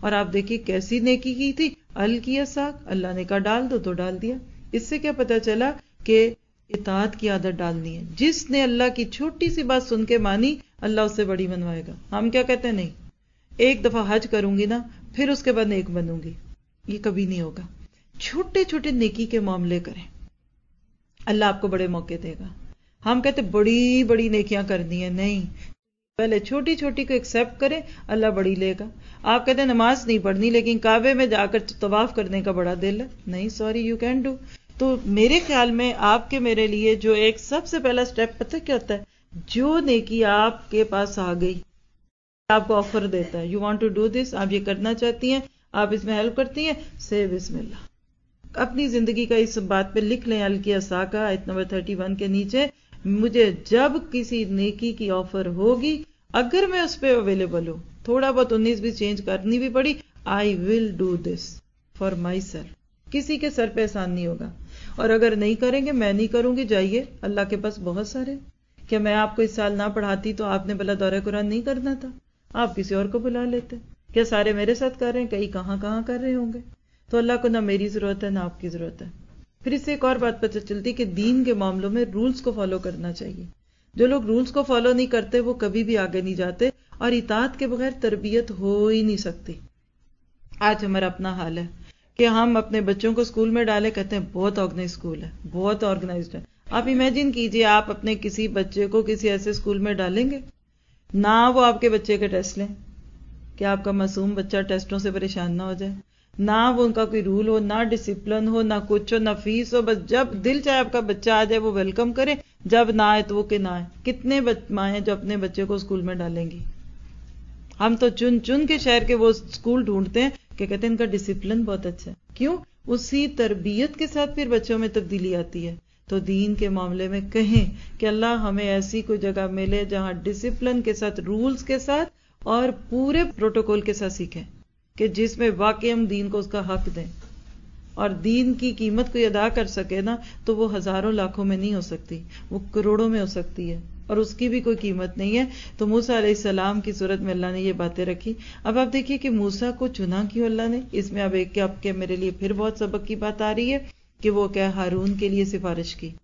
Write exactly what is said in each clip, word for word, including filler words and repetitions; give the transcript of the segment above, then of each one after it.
اور آپ دیکھیے کیسی نیکی کی تھی، القی الساق، اللہ نے کہا ڈال دو تو ڈال دیا. اس سے کیا پتا چلا کہ اطاعت کی عادت ڈالنی ہے. جس نے اللہ کی چھوٹی سی بات سن کے مانی، اللہ اس سے بڑی منوائے گا. ہم کیا کہتے ہیں، نہیں ایک دفعہ حج کروں گی نا پھر اس کے بعد نیک بنوں گی، یہ کبھی نہیں ہوگا. چھوٹے چھوٹے نیکی کے معاملے کریں، اللہ آپ کو بڑے موقع دے گا. ہم کہتے بڑی بڑی نیکیاں کرنی ہیں، نہیں، پہلے چھوٹی چھوٹی کو ایکسپٹ کریں، اللہ بڑی لے گا. آپ کہتے ہیں نماز نہیں پڑھنی لیکن کعبے میں جا کر طواف کرنے کا بڑا دل ہے، نہیں سوری یو کین ڈو. تو میرے خیال میں آپ کے میرے لیے جو ایک سب سے پہلا سٹیپ پتہ کیا ہوتا ہے، جو نیکی آپ کے پاس آ گئی، آپ کو آفر دیتا ہے، you want to do this, آپ یہ کرنا چاہتی ہیں، آپ اس میں ہیلپ کرتی ہیں، سے بسم اللہ. اپنی زندگی کا اس بات پہ لکھ لیں، القی الساق آیت نمبر تھرٹی ون کے نیچے، مجھے جب کسی نیکی کی آفر ہوگی، اگر میں اس پہ اویلیبل ہوں، تھوڑا بہت انیس بھی چینج کرنی بھی پڑی، I will do this for myself. کسی کے سر پہ احسان نہیں ہوگا. اور اگر نہیں کریں گے، میں نہیں کروں گی، جائیے اللہ کے پاس بہت سارے. کیا میں آپ کو اس سال نہ پڑھاتی تو آپ نے بلا دورہ قرآن نہیں کرنا تھا، آپ کسی اور کو بلا لیتے. کیا سارے میرے ساتھ کر رہے ہیں، کئی کہاں کہاں کر رہے ہوں گے. تو اللہ کو نہ میری ضرورت ہے نہ آپ کی ضرورت ہے. پھر اس سے ایک اور بات پتہ چلتی کہ دین کے معاملوں میں رولز کو فالو کرنا چاہیے. جو لوگ رولز کو فالو نہیں کرتے وہ کبھی بھی آگے نہیں جاتے، اور اطاعت کے بغیر تربیت ہو ہی نہیں سکتی. آج ہمارا اپنا حال ہے کہ ہم اپنے بچوں کو اسکول میں ڈالے، کہتے ہیں بہت آرگنائز اسکول ہے، بہت آرگنائزڈ ہے. آپ امیجن کیجئے آپ اپنے کسی بچے کو کسی ایسے اسکول میں ڈالیں گے، نہ وہ آپ کے بچے کے ٹیسٹ لیں، کہ آپ کا معصوم بچہ ٹیسٹوں سے پریشان نہ ہو جائے، نہ وہ ان کا کوئی رول ہو، نہ ڈسپلن ہو، نہ کچھ ہو، نہ فیس ہو. بس جب دل چاہے آپ کا بچہ آ جائے وہ ویلکم کرے، جب نہ آئے تو وہ کہ نہ آئے. کتنے مائیں جو اپنے بچے کو اسکول میں ڈالیں گی. ہم تو چن چن کے شہر کے وہ اسکول ڈھونڈتے ہیں کہ کہتے ہیں ان کا ڈسپلن بہت اچھا ہے. کیوں؟ اسی تربیت کے ساتھ پھر بچوں میں تبدیلی آتی ہے. تو دین کے معاملے میں کہیں کہ اللہ ہمیں ایسی کوئی جگہ ملے جہاں ڈسپلن کے ساتھ، رولز کے ساتھ اور پورے پروٹوکول کے ساتھ سیکھیں، کہ جس میں واقعی ہم دین کو اس کا حق دیں. اور دین کی قیمت کوئی ادا کر سکے نا تو وہ ہزاروں لاکھوں میں نہیں ہو سکتی، وہ کروڑوں میں ہو سکتی ہے، اور اس کی بھی کوئی قیمت نہیں ہے. تو موسیٰ علیہ السلام کی صورت میں اللہ نے یہ باتیں رکھی. اب آپ دیکھیے کہ موسیٰ کو چنا کیوں اللہ نے. اس میں اب ایک کہ اب کے میرے لیے پھر بہت سبق کی بات آ رہی ہے کہ وہ کیا ہارون کے لیے سفارش کی.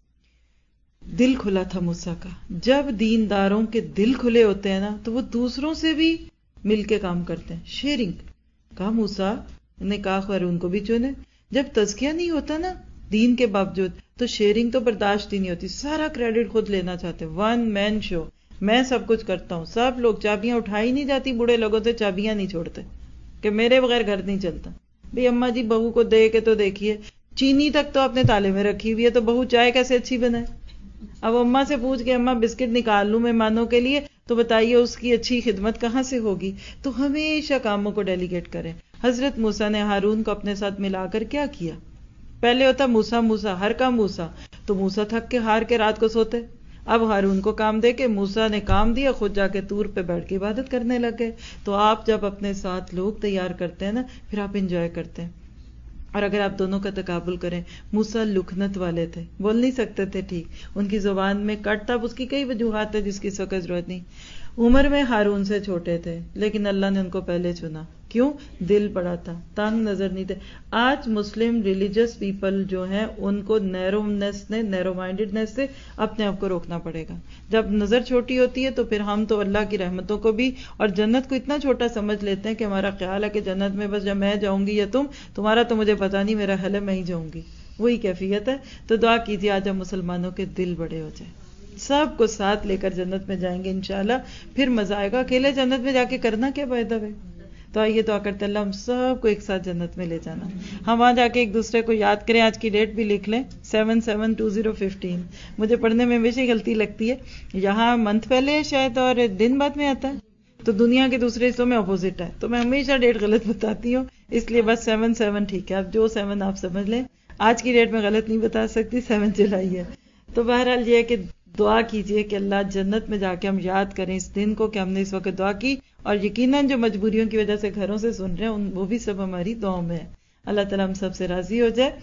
دل کھلا تھا موسیٰ کا. جب دینداروں کے دل کھلے ہوتے ہیں نا تو وہ دوسروں سے بھی مل کے کام کرتے ہیں. شیئرنگ کہا، موسیٰ نے کہا ہارون کو بھی چنے. جب تزکیہ نہیں ہوتا نا دین کے باوجود تو شیئرنگ تو برداشت ہی نہیں ہوتی. سارا کریڈٹ خود لینا چاہتے، ون مین شو، میں سب کچھ کرتا ہوں. سب لوگ چابیاں اٹھائی نہیں جاتی، بوڑھے لوگوں سے چابیاں نہیں چھوڑتے کہ میرے بغیر گھر نہیں چلتا. بھئی اماں جی بہو کو دے کے تو دیکھیے، چینی تک تو اپنے تالے میں رکھی ہوئی ہے، تو بہو چائے کیسے اچھی بنائے. اب اماں سے پوچھ کے اماں بسکٹ نکال لوں مہمانوں کے لیے تو بتائیے اس کی اچھی خدمت کہاں سے ہوگی. تو ہمیشہ کاموں کو ڈیلیگیٹ کریں. حضرت موسیٰ نے ہارون کو اپنے ساتھ ملا کر کیا کیا؟ پہلے ہوتا موسیٰ موسیٰ ہر کام موسیٰ، تو موسیٰ تھک کے ہار کے رات کو سوتے. اب ہارون کو کام دے کے موسیٰ نے کام دیا، خود جا کے طور پہ بیٹھ کے عبادت کرنے لگے. تو آپ جب اپنے ساتھ لوگ تیار کرتے ہیں نا پھر آپ انجوائے کرتے ہیں. اور اگر آپ دونوں کا تقابل کریں، موسیٰ لکنت والے تھے، بول نہیں سکتے تھے ٹھیک، ان کی زبان میں کٹ تھا. اس کی کئی وجوہات ہے جس کی اس وقت ضرورت نہیں. عمر میں ہارون سے چھوٹے تھے لیکن اللہ نے ان کو پہلے چنا. کیوں؟ دل بڑا تھا، تنگ نظر نہیں تھے. آج مسلم ریلیجس پیپل جو ہیں ان کو نیرونیس نے نیرو مائنڈڈنیس سے اپنے آپ کو روکنا پڑے گا. جب نظر چھوٹی ہوتی ہے تو پھر ہم تو اللہ کی رحمتوں کو بھی اور جنت کو اتنا چھوٹا سمجھ لیتے ہیں کہ ہمارا خیال ہے کہ جنت میں بس جب میں جاؤں گی یا تم، تمہارا تو مجھے پتا نہیں، میرا حل ہے میں ہی جاؤں گی. وہی کیفیت ہے. تو دعا کیجیے آج ہم مسلمانوں کے دل بڑے ہو جائیں، سب کو ساتھ لے کر جنت میں جائیں گے انشاءاللہ. پھر مزہ آئے گا. اکیلے جنت میں جا کے کرنا کیا فائدہ ہے. تو آئیے دعا کرتے اللہ ہم سب کو ایک ساتھ جنت میں لے جانا. ہم وہاں جا کے ایک دوسرے کو یاد کریں. آج کی ڈیٹ بھی لکھ لیں، seven seven two zero fifteen. مجھے پڑھنے میں ہمیشہ غلطی لگتی ہے، یہاں منتھ پہلے شاید اور دن بعد میں آتا ہے، تو دنیا کے دوسرے حصوں میں اپوزٹ ہے، تو میں ہمیشہ ڈیٹ غلط بتاتی ہوں، اس لیے بس سیون سیون ٹھیک ہے. اب جو سیون آپ سمجھ لیں، آج کی ڈیٹ میں غلط نہیں بتا سکتی، سیون جولائی ہے. تو بہرحال یہ ہے کہ دعا کیجئے کہ اللہ جنت میں جا کے ہم یاد کریں اس دن کو کہ ہم نے اس وقت دعا کی، اور یقیناً جو مجبوریوں کی وجہ سے گھروں سے سن رہے ہیں وہ بھی سب ہماری دعاؤں میں ہے. اللہ تعالیٰ ہم سب سے راضی ہو جائے.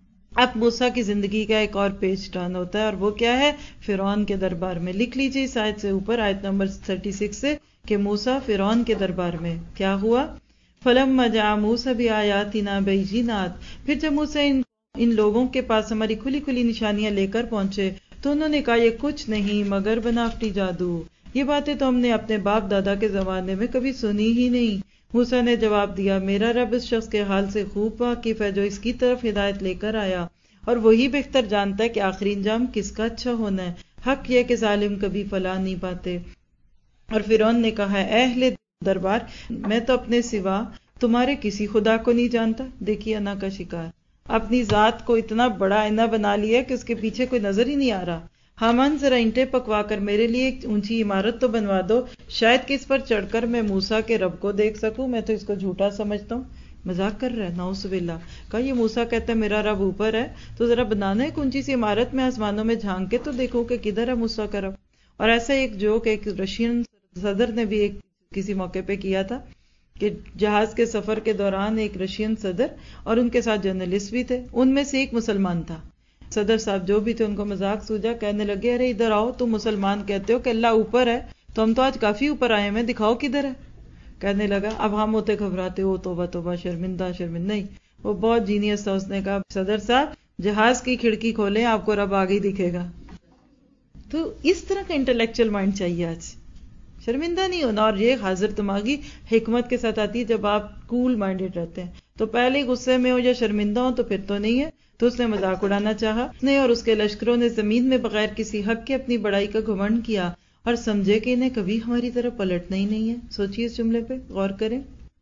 اب موسیٰ کی زندگی کا ایک اور پیج ٹرن ہوتا ہے، اور وہ کیا ہے؟ فرعون کے دربار میں. لکھ لیجیے اس آیت سے اوپر، آیت نمبر چھتیس سے، کہ موسیٰ فرعون کے دربار میں کیا ہوا؟ فلما جاء موسیٰ بآیاتنا بینات، پھر جب موسیٰ ان ان لوگوں کے پاس ہماری کھلی کھلی نشانیاں لے کر پہنچے تو انہوں نے کہا یہ کچھ نہیں مگر بناوٹی جادو، یہ باتیں تو ہم نے اپنے باپ دادا کے زمانے میں کبھی سنی ہی نہیں۔ موسیٰ نے جواب دیا میرا رب اس شخص کے حال سے خوب واقف ہے جو اس کی طرف ہدایت لے کر آیا، اور وہی بہتر جانتا ہے کہ آخری انجام کس کا اچھا ہونا ہے۔ حق یہ کہ ظالم کبھی فلاح نہیں پاتے۔ اور فرعون نے کہا اے اہل دربار، میں تو اپنے سوا تمہارے کسی خدا کو نہیں جانتا۔ دیکھیے انا کا شکار، اپنی ذات کو اتنا بڑا آئینہ بنا لیا کہ اس کے پیچھے کوئی نظر ہی نہیں آ رہا۔ حامان ذرا اینٹیں پکوا کر میرے لیے ایک اونچی عمارت تو بنوا دو، شاید کہ اس پر چڑھ کر میں موسیٰ کے رب کو دیکھ سکوں، میں تو اس کو جھوٹا سمجھتا ہوں۔ مذاق کر رہا ہے نعوذ باللہ۔ کہا یہ موسیٰ کہتا ہے میرا رب اوپر ہے، تو ذرا بنانا ایک اونچی سی عمارت میں آسمانوں میں جھانک کے تو دیکھو کہ کدھر ہے موسیٰ کا رب۔ اور ایسا ایک جوک ایک رشین صدر نے بھی ایک کسی موقع پہ کیا تھا کہ جہاز کے سفر کے دوران ایک رشین صدر اور ان کے ساتھ جرنلسٹ بھی تھے، ان میں سے ایک مسلمان تھا۔ صدر صاحب جو بھی تھے ان کو مذاق سوجا، کہنے لگے ارے ادھر آؤ، تم مسلمان کہتے ہو کہ اللہ اوپر ہے، تو ہم تو آج کافی اوپر آئے ہیں، دکھاؤ کدھر ہے۔ کہنے لگا اب ہم ہوتے گھبراتے ہو توبہ توبہ شرمندہ شرمندہ نہیں، وہ بہت جینیس تھا، اس نے کہا صدر صاحب جہاز کی کھڑکی کھولیں آپ کو رب آگے دکھے گا۔ تو اس طرح کا انٹلیکچوئل مائنڈ چاہیے آج، شرمندہ نہیں ہونا، اور یہ حاضر دماغی حکمت کے ساتھ آتی ہے جب آپ کول مائنڈیڈ رہتے ہیں۔ تو پہلے غصے میں ہو یا شرمندہ ہو تو پھر تو نہیں ہے، تو اس نے مذاق اڑانا چاہا، اس نے اور اس کے لشکروں نے زمین میں بغیر کسی حق کے اپنی بڑائی کا گھمنڈ کیا اور سمجھے کہ انہیں کبھی ہماری طرف پلٹنا ہی نہیں ہے۔ سوچیے اس جملے پہ غور کریں،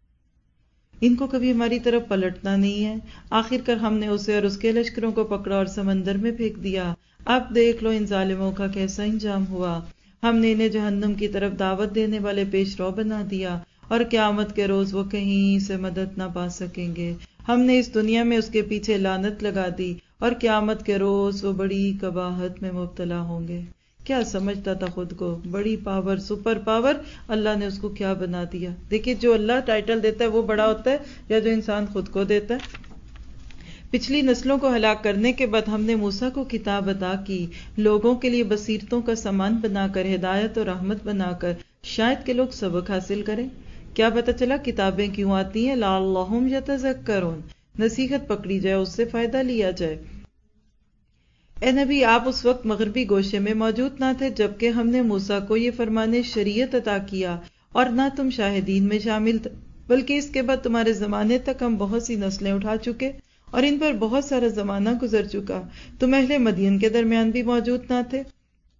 ان کو کبھی ہماری طرف پلٹنا نہیں ہے۔ آخر کر ہم نے اسے اور اس کے لشکروں کو پکڑا اور سمندر میں پھینک دیا۔ اب دیکھ لو ان ظالموں کا کیسا انجام ہوا، ہم نے انہیں جہنم کی طرف دعوت دینے والے پیش رو بنا دیا، اور قیامت کے روز وہ کہیں سے مدد نہ پا سکیں گے۔ ہم نے اس دنیا میں اس کے پیچھے لعنت لگا دی، اور قیامت کے روز وہ بڑی قباحت میں مبتلا ہوں گے۔ کیا سمجھتا تھا خود کو، بڑی پاور، سپر پاور، اللہ نے اس کو کیا بنا دیا۔ دیکھیے جو اللہ ٹائٹل دیتا ہے وہ بڑا ہوتا ہے یا جو انسان خود کو دیتا ہے۔ پچھلی نسلوں کو ہلاک کرنے کے بعد ہم نے موسیٰ کو کتاب عطا کی، لوگوں کے لیے بصیرتوں کا سامان بنا کر، ہدایت اور رحمت بنا کر، شاید کہ لوگ سبق حاصل کریں۔ کیا پتہ چلا کتابیں کیوں آتی ہیں؟ لعلہم یتذکرون، نصیحت پکڑی جائے، اس سے فائدہ لیا جائے۔ اے نبی آپ اس وقت مغربی گوشے میں موجود نہ تھے جبکہ ہم نے موسیٰ کو یہ فرمان شریعت عطا کیا، اور نہ تم شاہدین میں شامل تھے، بلکہ اس کے بعد تمہارے زمانے تک ہم بہت سی نسلیں اٹھا چکے اور ان پر بہت سارا زمانہ گزر چکا۔ تم اہل مدین کے درمیان بھی موجود نہ تھے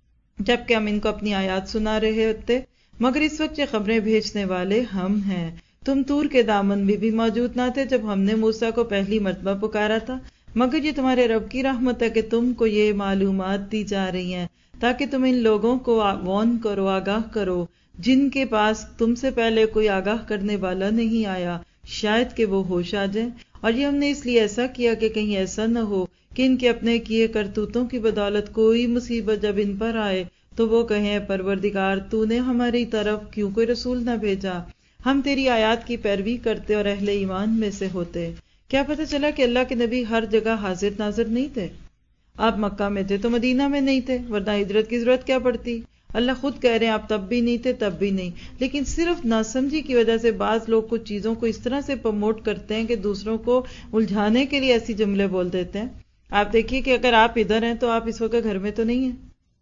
جبکہ ہم ان کو اپنی آیات سنا رہے ہوتے، مگر اس وقت یہ خبریں بھیجنے والے ہم ہیں۔ تم طور کے دامن میں بھی موجود نہ تھے جب ہم نے موسیٰ کو پہلی مرتبہ پکارا تھا، مگر یہ تمہارے رب کی رحمت ہے کہ تم کو یہ معلومات دی جا رہی ہیں تاکہ تم ان لوگوں کو وارن کرو، آگاہ کرو جن کے پاس تم سے پہلے کوئی آگاہ کرنے والا نہیں آیا، شاید کہ وہ ہوش آ جائیں۔ اور یہ ہم نے اس لیے ایسا کیا کہ کہیں ایسا نہ ہو کہ ان کے اپنے کیے کرتوتوں کی بدولت کوئی مصیبت جب ان پر آئے تو وہ کہیں پروردگار تو نے ہماری طرف کیوں کوئی رسول نہ بھیجا، ہم تیری آیات کی پیروی کرتے اور اہل ایمان میں سے ہوتے۔ کیا پتہ چلا کہ اللہ کے نبی ہر جگہ حاضر ناظر نہیں تھے؟ آپ مکہ میں تھے تو مدینہ میں نہیں تھے، ورنہ ہجرت کی ضرورت کیا پڑتی؟ اللہ خود کہہ رہے ہیں آپ تب بھی نہیں تھے، تب بھی نہیں، لیکن صرف ناسمجھی کی وجہ سے بعض لوگ کچھ چیزوں کو اس طرح سے پروموٹ کرتے ہیں کہ دوسروں کو الجھانے کے لیے ایسی جملے بول دیتے ہیں۔ آپ دیکھیے کہ اگر آپ ادھر ہیں تو آپ اس وقت گھر میں تو نہیں ہیں،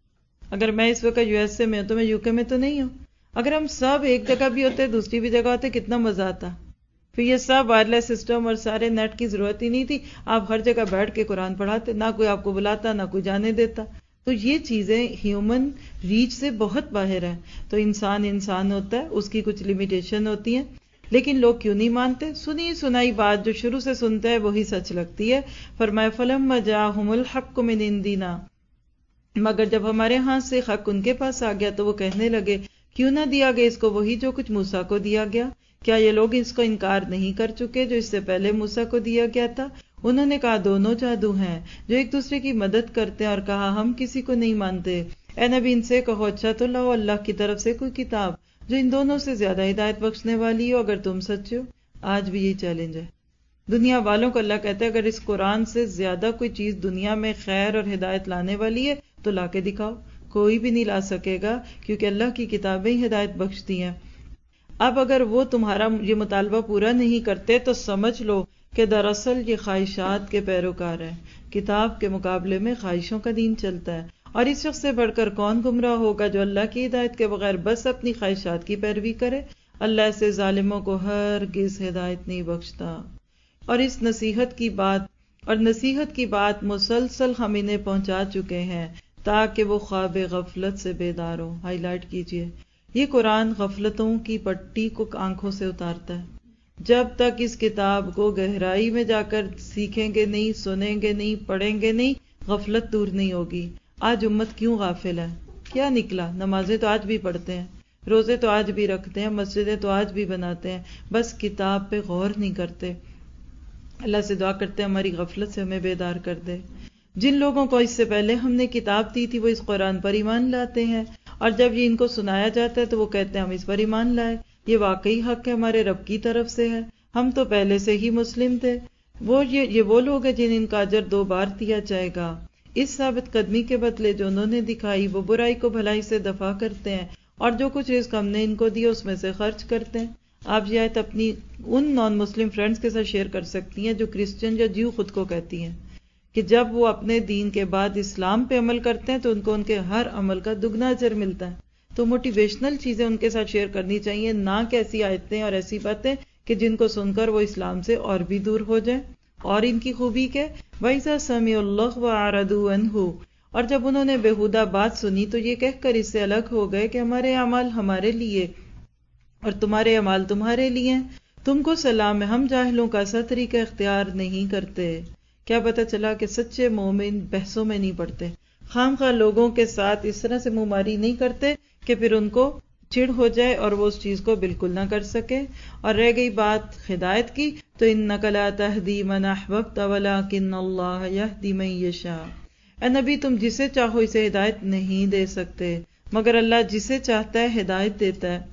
اگر میں اس وقت یو ایس اے میں ہوں تو میں یو کے میں تو نہیں ہوں۔ اگر ہم سب ایک جگہ بھی ہوتے دوسری بھی جگہ ہوتے کتنا مزہ آتا۔ پھر یہ سب وائرلیس سسٹم اور سارے نیٹ کی ضرورت ہی نہیں تھی، آپ ہر جگہ بیٹھ کے قرآن پڑھاتے، نہ کوئی آپ کو بلاتا نہ کوئی جانے دیتا۔ تو یہ چیزیں ہیومن ریچ سے بہت باہر ہیں۔ تو انسان انسان ہوتا ہے، اس کی کچھ لمیٹیشن ہوتی ہیں، لیکن لوگ کیوں نہیں مانتے؟ سنی سنائی بات جو شروع سے سنتے ہیں وہی سچ لگتی ہے۔ فرمایا فَلَمَّا جَاءَهُمُ الْحَقُّ مِنْ عِنْدِنَا، مگر جب ہمارے ہاں سے حق ان کے پاس آ گیا تو وہ کہنے لگے کیوں نہ دیا گیا اس کو وہی جو کچھ موسیٰ کو دیا گیا؟ کیا یہ لوگ اس کو انکار نہیں کر چکے جو اس سے پہلے موسیٰ کو دیا گیا تھا؟ انہوں نے کہا دونوں جادو ہیں جو ایک دوسرے کی مدد کرتے ہیں، اور کہا ہم کسی کو نہیں مانتے۔ اے نبی ان سے کہو اچھا تو لاؤ اللہ کی طرف سے کوئی کتاب جو ان دونوں سے زیادہ ہدایت بخشنے والی ہو اگر تم سچے ہو۔ آج بھی یہی چیلنج ہے دنیا والوں کو۔ اللہ کہتا ہے اگر اس قرآن سے زیادہ کوئی چیز دنیا میں خیر اور ہدایت لانے والی ہے تو لا کے دکھاؤ۔ کوئی بھی نہیں لا سکے گا کیونکہ اللہ کی کتابیں ہی ہدایت بخشتی ہیں۔ اب اگر وہ تمہارا یہ مطالبہ پورا نہیں کرتے تو سمجھ لو کہ دراصل یہ خواہشات کے پیروکار ہیں. کتاب کے مقابلے میں خواہشوں کا دین چلتا ہے، اور اس شخص سے بڑھ کر کون گمراہ ہوگا جو اللہ کی ہدایت کے بغیر بس اپنی خواہشات کی پیروی کرے. اللہ سے ظالموں کو ہرگز ہدایت نہیں بخشتا. اور اس نصیحت کی بات اور نصیحت کی بات مسلسل ہم انہیں پہنچا چکے ہیں تاکہ وہ خواب غفلت سے بیدار ہوں. ہائی لائٹ کیجئے، یہ قرآن غفلتوں کی پٹی کو آنکھوں سے اتارتا ہے. جب تک اس کتاب کو گہرائی میں جا کر سیکھیں گے نہیں، سنیں گے نہیں، پڑھیں گے نہیں، غفلت دور نہیں ہوگی. آج امت کیوں غافل ہے؟ کیا نکلا؟ نمازیں تو آج بھی پڑھتے ہیں، روزے تو آج بھی رکھتے ہیں، مسجدیں تو آج بھی بناتے ہیں، بس کتاب پہ غور نہیں کرتے. اللہ سے دعا کرتے ہیں ہماری غفلت سے ہمیں بیدار کر دے. جن لوگوں کو اس سے پہلے ہم نے کتاب دی تھی وہ اس قرآن پر ایمان لاتے ہیں، اور جب یہ ان کو سنایا جاتا ہے تو وہ کہتے ہیں ہم اس پر ایمان لائے، یہ واقعی حق ہے، ہمارے رب کی طرف سے ہے، ہم تو پہلے سے ہی مسلم تھے. وہ یہ یہ وہ لوگ ہیں جن ان کا اجر دو بار دیا جائے گا. اس ثابت قدمی کے بدلے جو انہوں نے دکھائی وہ برائی کو بھلائی سے دفع کرتے ہیں، اور جو کچھ رزق ہم نے ان کو دیا اس میں سے خرچ کرتے ہیں. آپ یہ آیت اپنی ان نان مسلم فرینڈز کے ساتھ شیئر کر سکتی ہیں جو کرسچن یا جیو خود کو کہتی ہیں کہ جب وہ اپنے دین کے بعد اسلام پہ عمل کرتے ہیں تو ان کو ان کے ہر عمل کا دگنا اجر ملتا ہے. تو موٹیویشنل چیزیں ان کے ساتھ شیئر کرنی چاہیے، نہ کہ ایسی آیتیں اور ایسی باتیں کہ جن کو سن کر وہ اسلام سے اور بھی دور ہو جائیں. اور ان کی خوبی کے وَإِذَا سَمِعُوا اللَّغْوَ وَأَعْرَضُوا عَنْهُ، اور جب انہوں نے بےہودہ بات سنی تو یہ کہہ کر اس سے الگ ہو گئے کہ ہمارے اعمال ہمارے لیے اور تمہارے اعمال تمہارے لیے. تم کو سلام ہے، ہم جاہلوں کا ایسا طریقہ اختیار نہیں کرتے. کیا پتہ چلا کہ سچے مومن بحثوں میں نہیں پڑتے، خام خواہ لوگوں کے ساتھ اس طرح سے منہ ماری نہیں کرتے کہ پھر ان کو چڑ ہو جائے اور وہ اس چیز کو بالکل نہ کر سکے. اور رہ گئی بات ہدایت کی تو اِنَّكَ لَا تَهْدِي مَنْ أَحْبَبْتَ وَلَكِنَّ اللَّهَ يَهْدِي مَن يَشَاءُ. اے نبی تم جسے چاہو اسے ہدایت نہیں دے سکتے مگر اللہ جسے چاہتا ہے ہدایت دیتا ہے،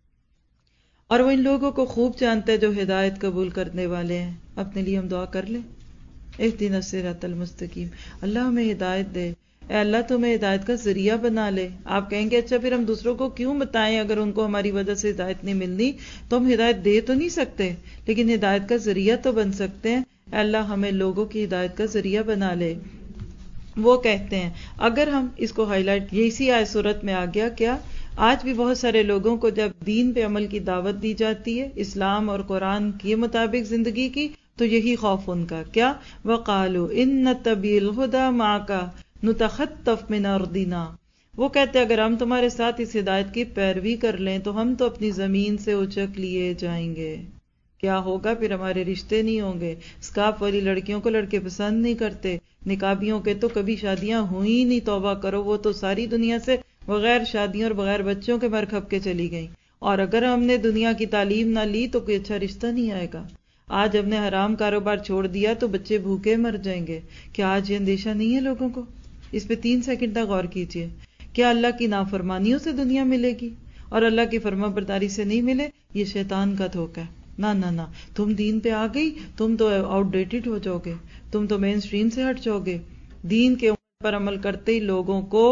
اور وہ ان لوگوں کو خوب جانتا ہے جو ہدایت قبول کرنے والے ہیں. اپنے لیے ہم دعا کر لیں. اہدنا الصراط المستقیم، اللہ ہمیں ہدایت دے. اے اللہ تمہیں ہدایت کا ذریعہ بنا لے. آپ کہیں گے اچھا پھر ہم دوسروں کو کیوں بتائیں، اگر ان کو ہماری وجہ سے ہدایت نہیں ملنی تو ہم ہدایت دے تو نہیں سکتے لیکن ہدایت کا ذریعہ تو بن سکتے ہیں. اے اللہ ہمیں لوگوں کی ہدایت کا ذریعہ بنا لے. وہ کہتے ہیں اگر ہم اس کو ہائی لائٹ یہ اسی آیت صورت میں آ گیا، کیا آج بھی بہت سارے لوگوں کو جب دین پہ عمل کی دعوت دی جاتی ہے، اسلام اور قرآن کے مطابق زندگی کی، تو یہی خوف ان کا. کیا وقالوا ان نتبع الہدی معک نتخطف من ارضنا، وہ کہتے اگر ہم تمہارے ساتھ اس ہدایت کی پیروی کر لیں تو ہم تو اپنی زمین سے اچک لیے جائیں گے. کیا ہوگا پھر؟ ہمارے رشتے نہیں ہوں گے. اسکارف والی لڑکیوں کو لڑکے پسند نہیں کرتے، نقابیوں کے تو کبھی شادیاں ہوئی نہیں، توبہ کرو، وہ تو ساری دنیا سے بغیر شادیوں اور بغیر بچوں کے مر کھپ کے چلی گئیں. اور اگر ہم نے دنیا کی تعلیم نہ لی تو کوئی اچھا رشتہ نہیں آئے گا. آج ہم نے حرام کاروبار چھوڑ دیا تو بچے بھوکے مر جائیں گے. کیا آج یہ اندیشہ نہیں ہے لوگوں کو؟ اس پہ تین سیکنڈ تک غور کیجئے. کیا اللہ کی نافرمانیوں سے دنیا ملے گی اور اللہ کی فرما برداری سے نہیں ملے؟ یہ شیطان کا دھوکہ ہے. نہ نہ نہ، تم دین پہ آ گئی، تم تو آؤٹ ڈیٹڈ ہو جاؤ گے، تم تو مین سٹریم سے ہٹ جاؤ گے. دین کے پر عمل کرتے ہی لوگوں کو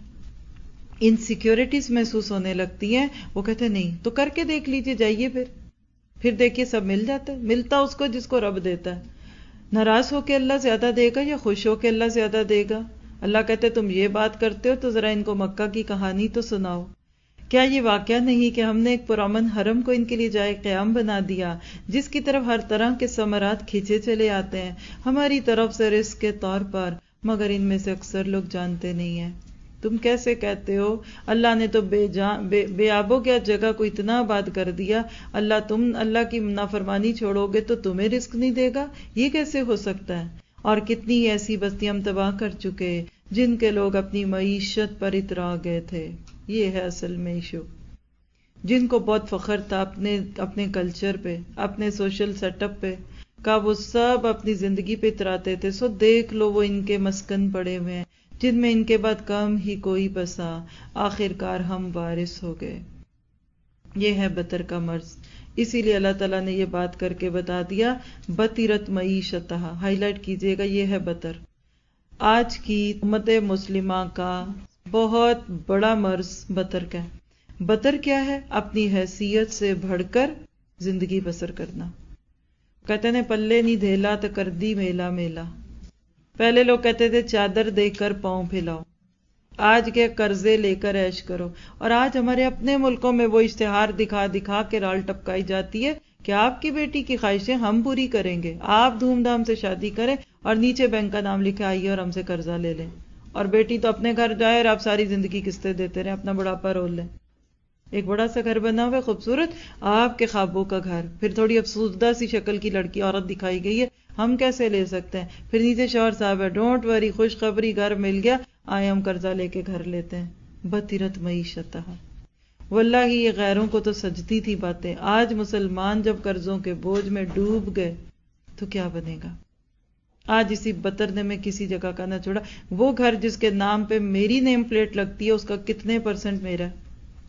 انسیکیورٹیز محسوس ہونے لگتی ہیں. وہ کہتے ہیں نہیں تو کر کے دیکھ لیجئے، جائیے پھر پھر دیکھیے سب مل جاتا ہے. ملتا اس کو جس کو رب دیتا ہے. ناراض ہو کے اللہ زیادہ دے گا یا خوش ہو کے اللہ زیادہ دے گا؟ اللہ کہتے تم یہ بات کرتے ہو تو ذرا ان کو مکہ کی کہانی تو سناؤ. کیا یہ واقعہ نہیں کہ ہم نے ایک پرامن حرم کو ان کے لیے جائے قیام بنا دیا جس کی طرف ہر طرح کے ثمرات کھینچے چلے آتے ہیں ہماری طرف سے رزق کے طور پر، مگر ان میں سے اکثر لوگ جانتے نہیں ہیں. تم کیسے کہتے ہو اللہ نے تو بے جان بے, بے آب و گیا جگہ کو اتنا آباد کر دیا، اللہ تم اللہ کی نافرمانی چھوڑو گے تو تمہیں رزق نہیں دے گا؟ یہ کیسے ہو سکتا ہے؟ اور کتنی ایسی بستیاں ہم تباہ کر چکے جن کے لوگ اپنی معیشت پر اترا گئے تھے. یہ ہے اصل میں ایشو. جن کو بہت فخر تھا اپنے اپنے کلچر پہ، اپنے سوشل سیٹ اپ پہ، کا وہ سب اپنی زندگی پہ اتراتے تھے. سو دیکھ لو وہ ان کے مسکن پڑے ہوئے ہیں جن میں ان کے بعد کم ہی کوئی بسا. آخر کار ہم وارث ہو گئے. یہ ہے بطر کا مرض. اسی لیے اللہ تعالیٰ نے یہ بات کر کے بتا دیا بطرت معیشتہا. ہائی لائٹ کیجئے گا، یہ ہے بطر. آج کی امت مسلمہ کا بہت بڑا مرض بطر کا ہے. بطر کیا ہے؟ اپنی حیثیت سے بڑھ کر زندگی بسر کرنا. کہتے ہیں پلے نہیں دھیلا تو کر دی میلا میلا. پہلے لوگ کہتے تھے چادر دے کر پاؤں پھیلاؤ، آج کے قرضے لے کر عیش کرو. اور آج ہمارے اپنے ملکوں میں وہ اشتہار دکھا دکھا کے رال ٹپکائی جاتی ہے کہ آپ کی بیٹی کی خواہشیں ہم پوری کریں گے، آپ دھوم دھام سے شادی کریں اور نیچے بینک کا نام لکھے آئیے اور ہم سے قرضہ لے لیں. اور بیٹی تو اپنے گھر جائے اور آپ ساری زندگی قسطیں دیتے رہیں، اپنا بڑھاپا رول لیں. ایک بڑا سا گھر بنا ہوا ہے خوبصورت، آپ کے خوابوں کا گھر، پھر تھوڑی افسردہ سی شکل کی لڑکی عورت دکھائی گئی ہے، ہم کیسے لے سکتے ہیں؟ پھر نیچے شوہر صاحب ہے، ڈونٹ وری خوشخبری گھر مل گیا، آئے ہم قرضہ لے کے گھر لیتے ہیں. بطرت معیشتہ، واللہ یہ غیروں کو تو سجتی تھی باتیں. آج مسلمان جب قرضوں کے بوجھ میں ڈوب گئے تو کیا بنے گا؟ آج اسی بطر نے میں کسی جگہ کا نہ چھوڑا. وہ گھر جس کے نام پہ میری نیم پلیٹ لگتی ہے اس کا کتنے پرسنٹ میرا ہے؟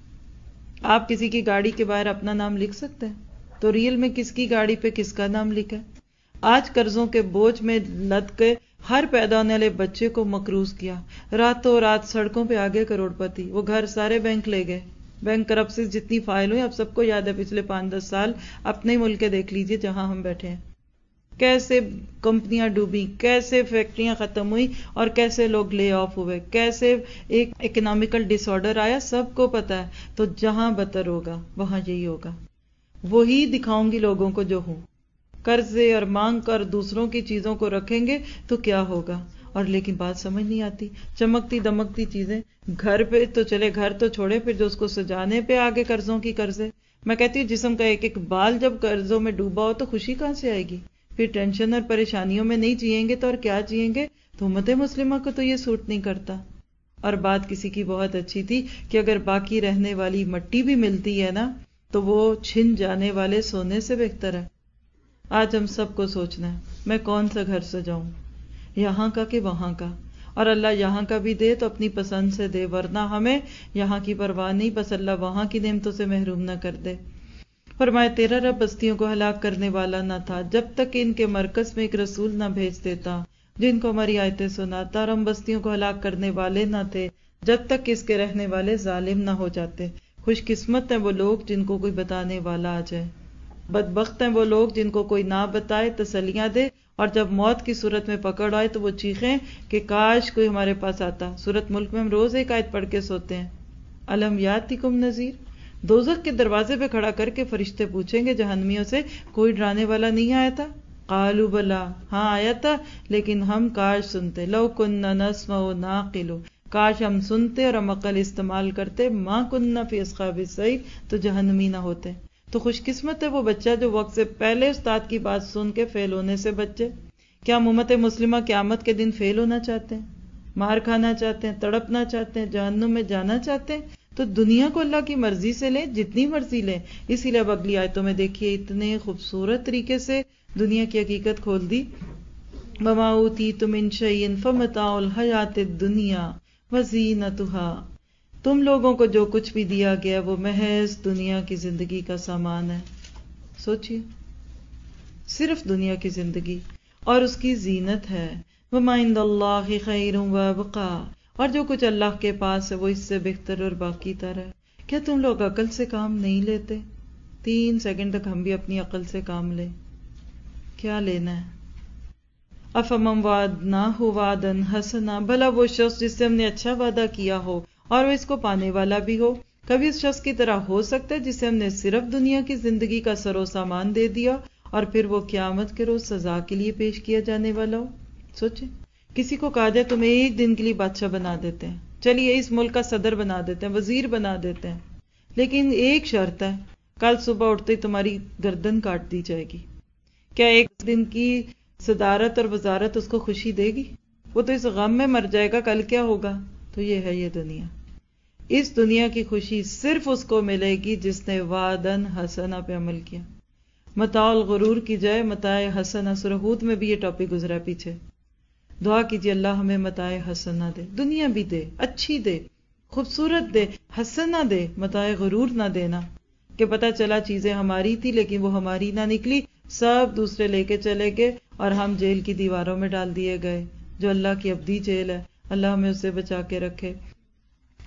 آپ کسی کی گاڑی کے باہر اپنا نام لکھ سکتے ہیں؟ تو ریل میں کس کی گاڑی پہ کس کا نام لکھا ہے؟ آج قرضوں کے بوجھ میں لد کے ہر پیدا ہونے والے بچے کو مقروض کیا، راتوں رات سڑکوں پہ آگے کروڑ پتی. وہ گھر سارے بینک لے گئے. بینک کرپشن جتنی فائل ہوئی آپ سب کو یاد ہے، پچھلے پانچ دس سال اپنے ملک کے دیکھ لیجئے جہاں ہم بیٹھے ہیں. کیسے کمپنیاں ڈوبی، کیسے فیکٹریاں ختم ہوئی اور کیسے لوگ لے آف ہوئے، کیسے ایک اکنامیکل ڈس آرڈر آیا، سب کو پتا ہے. تو جہاں بطر ہوگا وہاں یہی ہوگا. وہی دکھاؤں گی لوگوں کو جو ہوں. قرضے اور مانگ کر دوسروں کی چیزوں کو رکھیں گے تو کیا ہوگا؟ اور لیکن بات سمجھ نہیں آتی. چمکتی دمکتی چیزیں گھر پہ تو چلے، گھر تو چھوڑے، پھر جو اس کو سجانے پہ آگے قرضوں کی قرضے. میں کہتی ہوں جسم کا ایک ایک بال جب قرضوں میں ڈوبا ہو تو خوشی کہاں سے آئے گی؟ پھر ٹینشن اور پریشانیوں میں نہیں جئیں گے تو اور کیا جئیں گے؟ تو امت مسلمہ کو تو یہ سوٹ نہیں کرتا. اور بات کسی کی بہت اچھی تھی کہ اگر باقی رہنے والی مٹی بھی ملتی ہے نا تو وہ چھن جانے والے سونے سے بہتر ہے. آج ہم سب کو سوچنا ہے میں کون سا گھر سجاؤں، یہاں کا کہ وہاں کا. اور اللہ یہاں کا بھی دے تو اپنی پسند سے دے، ورنہ ہمیں یہاں کی پرواہ نہیں، بس اللہ وہاں کی نعمتوں سے محروم نہ کر دے. فرمایا تیرا رب بستیوں کو ہلاک کرنے والا نہ تھا جب تک ان کے مرکز میں ایک رسول نہ بھیج دیتا جن کو ہماری آیتیں سناتا، اور ہم بستیوں کو ہلاک کرنے والے نہ تھے جب تک اس کے رہنے والے ظالم نہ ہو جاتے. خوش قسمت ہیں وہ لوگ جن کو کوئی بتانے والا آ جائے، بدبخت ہیں وہ لوگ جن کو کوئی نہ بتائے، تسلیاں دے، اور جب موت کی صورت میں پکڑ آئے تو وہ چیخیں کہ کاش کوئی ہمارے پاس آتا. سورۃ ملک میں ہم روز ایک آیت پڑھ کے سوتے ہیں، الم یاتکم نذیر. دوزخ کے دروازے پہ کھڑا کر کے فرشتے پوچھیں گے جہنمیوں سے کوئی ڈرانے والا نہیں آیا تھا؟ قالوا بلا، ہاں آیا تھا لیکن ہم کاش سنتے. لو کننا نسمع نعقل، کاش ہم سنتے اور ہم عقل استعمال کرتے. ما کننا فی اصحاب السعیر، تو جہنمی نہ ہوتے. تو خوش قسمت ہے وہ بچہ جو وقت سے پہلے استاد کی بات سن کے فیل ہونے سے بچے. کیا امت مسلمہ قیامت کے دن فیل ہونا چاہتے ہیں، مار کھانا چاہتے ہیں، تڑپنا چاہتے ہیں، جہنم میں جانا چاہتے ہیں؟ تو دنیا کو اللہ کی مرضی سے لیں، جتنی مرضی لیں. اسی لیے اب اگلی آیتوں میں دیکھیے اتنے خوبصورت طریقے سے دنیا کی حقیقت کھول دی. وما اوتیتم من شیء فمتاع الحیات الدنیا وزینتها، تم لوگوں کو جو کچھ بھی دیا گیا وہ محض دنیا کی زندگی کا سامان ہے. سوچئے، صرف دنیا کی زندگی اور اس کی زینت ہے. وما عند اللہ خیر وابقا، اور جو کچھ اللہ کے پاس ہے وہ اس سے بہتر اور باقی تر ہے. کیا تم لوگ عقل سے کام نہیں لیتے؟ تین سیکنڈ تک ہم بھی اپنی عقل سے کام لیں. کیا لینا ہے؟ افمن وعدناہ وعدا حسنا، بھلا وہ شخص جس سے ہم نے اچھا وعدہ کیا ہو اور وہ اس کو پانے والا بھی ہو، کبھی اس شخص کی طرح ہو سکتا ہے جسے ہم نے صرف دنیا کی زندگی کا سر و سامان دے دیا اور پھر وہ قیامت کے روز سزا کے لیے پیش کیا جانے والا ہو؟ سوچیں، کسی کو کہا جائے تمہیں ایک دن کے لیے بادشاہ بنا دیتے ہیں، چلیے اس ملک کا صدر بنا دیتے ہیں، وزیر بنا دیتے ہیں، لیکن ایک شرط ہے، کل صبح اٹھتے تمہاری گردن کاٹ دی جائے گی. کیا ایک دن کی صدارت اور وزارت اس کو خوشی دے گی؟ وہ تو اس غم میں مر جائے گا کل کیا ہوگا. تو یہ ہے یہ دنیا. اس دنیا کی خوشی صرف اس کو ملے گی جس نے وعدن حسنا پہ عمل کیا. متاع الغرور کی جائے متاع حسنا. سورہ ہود میں بھی یہ ٹاپک گزرا پیچھے. دعا کیجیے اللہ ہمیں متاع حسنا دے، دنیا بھی دے، اچھی دے، خوبصورت دے، حسنا دے، متاع غرور نہ دینا کہ پتہ چلا چیزیں ہماری تھی لیکن وہ ہماری نہ نکلی، سب دوسرے لے کے چلے گئے اور ہم جیل کی دیواروں میں ڈال دیے گئے، جو اللہ کی ابدی جیل ہے. اللہ ہمیں اسے بچا کے رکھے.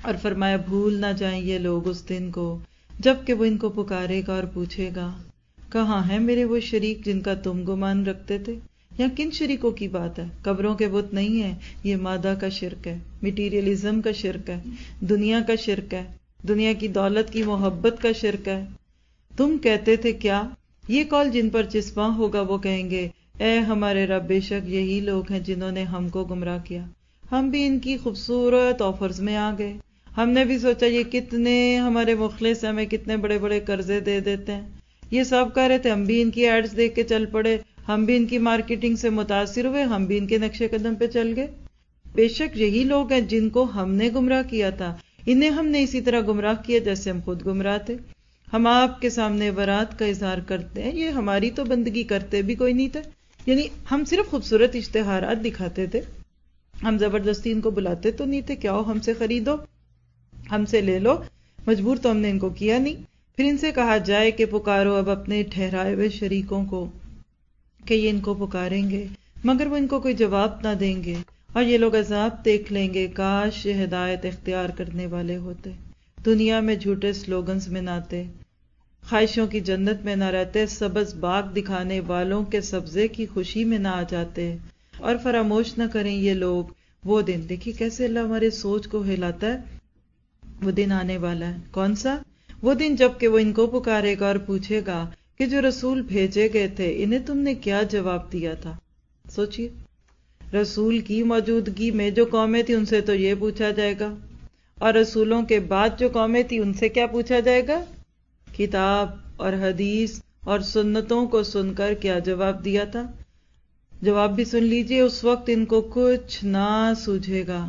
اور فرمایا بھول نہ جائیں یہ لوگ اس دن کو جب کہ وہ ان کو پکارے گا اور پوچھے گا کہاں ہیں میرے وہ شریک جن کا تم گمان رکھتے تھے؟ یا کن شریکوں کی بات ہے؟ قبروں کے بت نہیں ہے، یہ مادہ کا شرک ہے، میٹیریلزم کا شرک ہے، دنیا کا شرک ہے، دنیا کی دولت کی محبت کا شرک ہے۔ تم کہتے تھے کیا؟ یہ قول جن پر چسپاں ہوگا وہ کہیں گے اے ہمارے رب بے شک یہی لوگ ہیں جنہوں نے ہم کو گمراہ کیا، ہم بھی ان کی خوبصورت آفرز میں آ گئے، ہم نے بھی سوچا یہ کتنے ہمارے مخلص ہمیں کتنے بڑے بڑے قرضے دے دیتے ہیں، یہ سب کہہ رہے تھے، ہم بھی ان کی ایڈز دیکھ کے چل پڑے، ہم بھی ان کی مارکیٹنگ سے متاثر ہوئے، ہم بھی ان کے نقش قدم پہ چل گئے۔ بے شک یہی لوگ ہیں جن کو ہم نے گمراہ کیا تھا، انہیں ہم نے اسی طرح گمراہ کیا جیسے ہم خود گمراہ تھے۔ ہم آپ کے سامنے برات کا اظہار کرتے ہیں، یہ ہماری تو بندگی کرتے بھی کوئی نہیں تھے، یعنی ہم صرف خوبصورت اشتہارات دکھاتے تھے، ہم زبردستی ان کو بلاتے تو نہیں تھے کہ آؤ ہم سے خریدو، ہم سے لے لو، مجبور تو ہم نے ان کو کیا نہیں۔ پھر ان سے کہا جائے کہ پکارو اب اپنے ٹھہرائے ہوئے شریکوں کو کہ یہ ان کو پکاریں گے مگر وہ ان کو کوئی جواب نہ دیں گے، اور یہ لوگ عذاب دیکھ لیں گے، کاش یہ ہدایت اختیار کرنے والے ہوتے، دنیا میں جھوٹے سلوگنز میں نہ آتے، خواہشوں کی جنت میں نہ رہتے، سبز باغ دکھانے والوں کے سبزے کی خوشی میں نہ آ جاتے، اور فراموش نہ کریں یہ لوگ وہ دن۔ دیکھیے کیسے اللہ ہمارے سوچ کو ہلاتا ہے۔ وہ دن آنے والا ہے، کون سا؟ وہ دن جب کہ وہ ان کو پکارے گا اور پوچھے گا کہ جو رسول بھیجے گئے تھے انہیں تم نے کیا جواب دیا تھا؟ سوچئے، رسول کی موجودگی میں جو قومیں تھیں ان سے تو یہ پوچھا جائے گا، اور رسولوں کے بعد جو قومیں تھیں ان سے کیا پوچھا جائے گا؟ کتاب اور حدیث اور سنتوں کو سن کر کیا جواب دیا تھا؟ جواب بھی سن لیجئے، اس وقت ان کو کچھ نہ سوجھے گا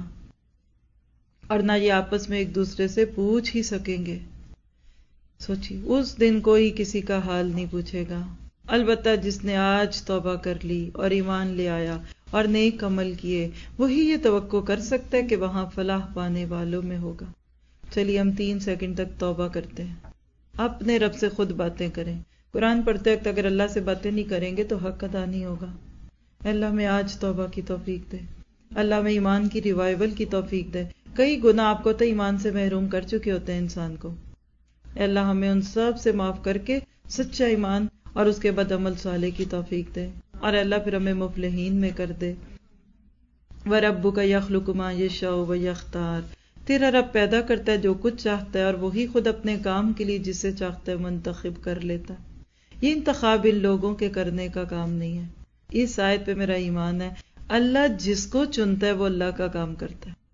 اور نہ یہ آپس میں ایک دوسرے سے پوچھ ہی سکیں گے۔ سوچی اس دن کوئی کسی کا حال نہیں پوچھے گا، البتہ جس نے آج توبہ کر لی اور ایمان لے آیا اور نیک عمل کیے وہی یہ توقع کر سکتا ہے کہ وہاں فلاح پانے والوں میں ہوگا۔ چلیے ہم تین سیکنڈ تک توبہ کرتے ہیں، اپنے رب سے خود باتیں کریں۔ قرآن پڑھتے وقت اگر اللہ سے باتیں نہیں کریں گے تو حق ادا نہیں ہوگا۔ اللہ میں آج توبہ کی توفیق دے، اللہ میں ایمان کی ریوائول کی توفیق دے۔ کئی گناہ آپ کو تو ایمان سے محروم کر چکے ہوتے ہیں انسان کو، اللہ ہمیں ان سب سے معاف کر کے سچا ایمان اور اس کے بعد عمل صالح کی توفیق دے، اور اللہ پھر ہمیں مفلحین میں کر دے۔ وَرَبُّكَ يَخْلُقُ مَا يَشَاءُ وَيَخْتَارُ، تیرا رب پیدا کرتا ہے جو کچھ چاہتا ہے اور وہی خود اپنے کام کے لیے جسے چاہتا ہے منتخب کر لیتا ہے۔ یہ انتخاب ان لوگوں کے کرنے کا کام نہیں ہے۔ اس آیت پہ میرا ایمان ہے، اللہ جس کو چنتا ہے وہ اللہ کا کام کرتا ہے۔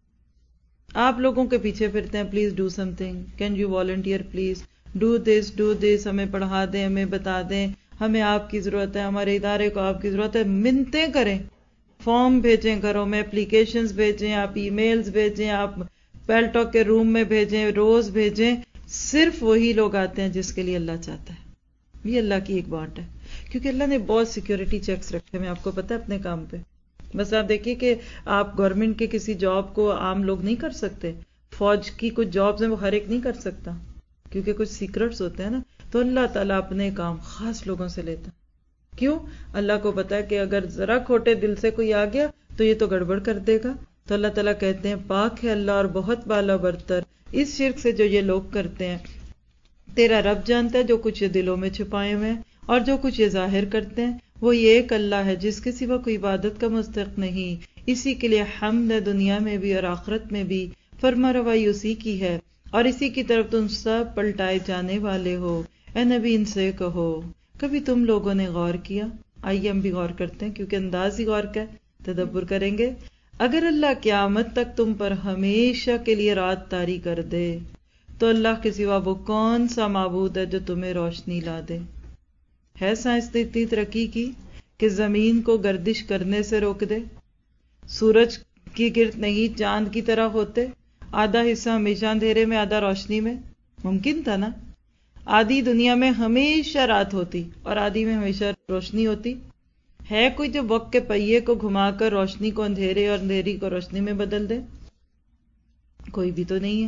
آپ لوگوں کے پیچھے پھرتے ہیں، please do something, can you volunteer, please do this do this, ہمیں پڑھا دیں، ہمیں بتا دیں، ہمیں آپ کی ضرورت ہے، ہمارے ادارے کو آپ کی ضرورت ہے۔ منتیں کریں، فارم بھیجیں گھروں میں، اپلیکیشنز بھیجیں، آپ ای میلز بھیجیں، آپ پیل ٹاک کے روم میں بھیجیں، روز بھیجیں، صرف وہی لوگ آتے ہیں جس کے لیے اللہ چاہتا ہے۔ یہ اللہ کی ایک بات ہے، کیونکہ اللہ نے بہت سیکیورٹی چیکس رکھے ہیں، آپ کو پتہ ہے اپنے کام پہ۔ بس آپ دیکھیے کہ آپ گورنمنٹ کے کسی جاب کو عام لوگ نہیں کر سکتے، فوج کی کچھ جابز ہیں وہ ہر ایک نہیں کر سکتا کیونکہ کچھ سیکرٹس ہوتے ہیں نا، تو اللہ تعالیٰ اپنے کام خاص لوگوں سے لیتا ہے۔ کیوں؟ اللہ کو پتا ہے کہ اگر ذرا کھوٹے دل سے کوئی آ گیا تو یہ تو گڑبڑ کر دے گا، تو اللہ تعالیٰ کہتے ہیں پاک ہے اللہ اور بہت بالا برتر اس شرک سے جو یہ لوگ کرتے ہیں۔ تیرا رب جانتا ہے جو کچھ یہ دلوں میں چھپائے ہوئے ہیں اور جو کچھ یہ ظاہر کرتے ہیں، وہ یہ ایک اللہ ہے جس کے سوا کوئی عبادت کا مستحق نہیں، اسی کے لیے حمد ہے دنیا میں بھی اور آخرت میں بھی، فرما روائی اسی کی ہے اور اسی کی طرف تم سب پلٹائے جانے والے ہو۔ اے نبی ان سے کہو، کبھی تم لوگوں نے غور کیا؟ آئیے ہم بھی غور کرتے ہیں کیونکہ انداز ہی غور کا ہے، تدبر کریں گے۔ اگر اللہ قیامت تک تم پر ہمیشہ کے لیے رات طاری کر دے تو اللہ کے سوا وہ کون سا معبود ہے جو تمہیں روشنی لا دے؟ ہے سائنس نے اتنی ترقی کی کہ زمین کو گردش کرنے سے روک دے؟ سورج کی گرد نہیں چاند کی طرح ہوتے، آدھا حصہ ہمیشہ اندھیرے میں آدھا روشنی میں؟ ممکن تھا نا؟ آدھی دنیا میں ہمیشہ رات ہوتی اور آدھی میں ہمیشہ روشنی ہوتی؟ ہے کوئی جو وقت کے پہیے کو گھما کر روشنی کو اندھیرے اور اندھیری کو روشنی میں بدل دے؟ کوئی بھی تو نہیں ہے۔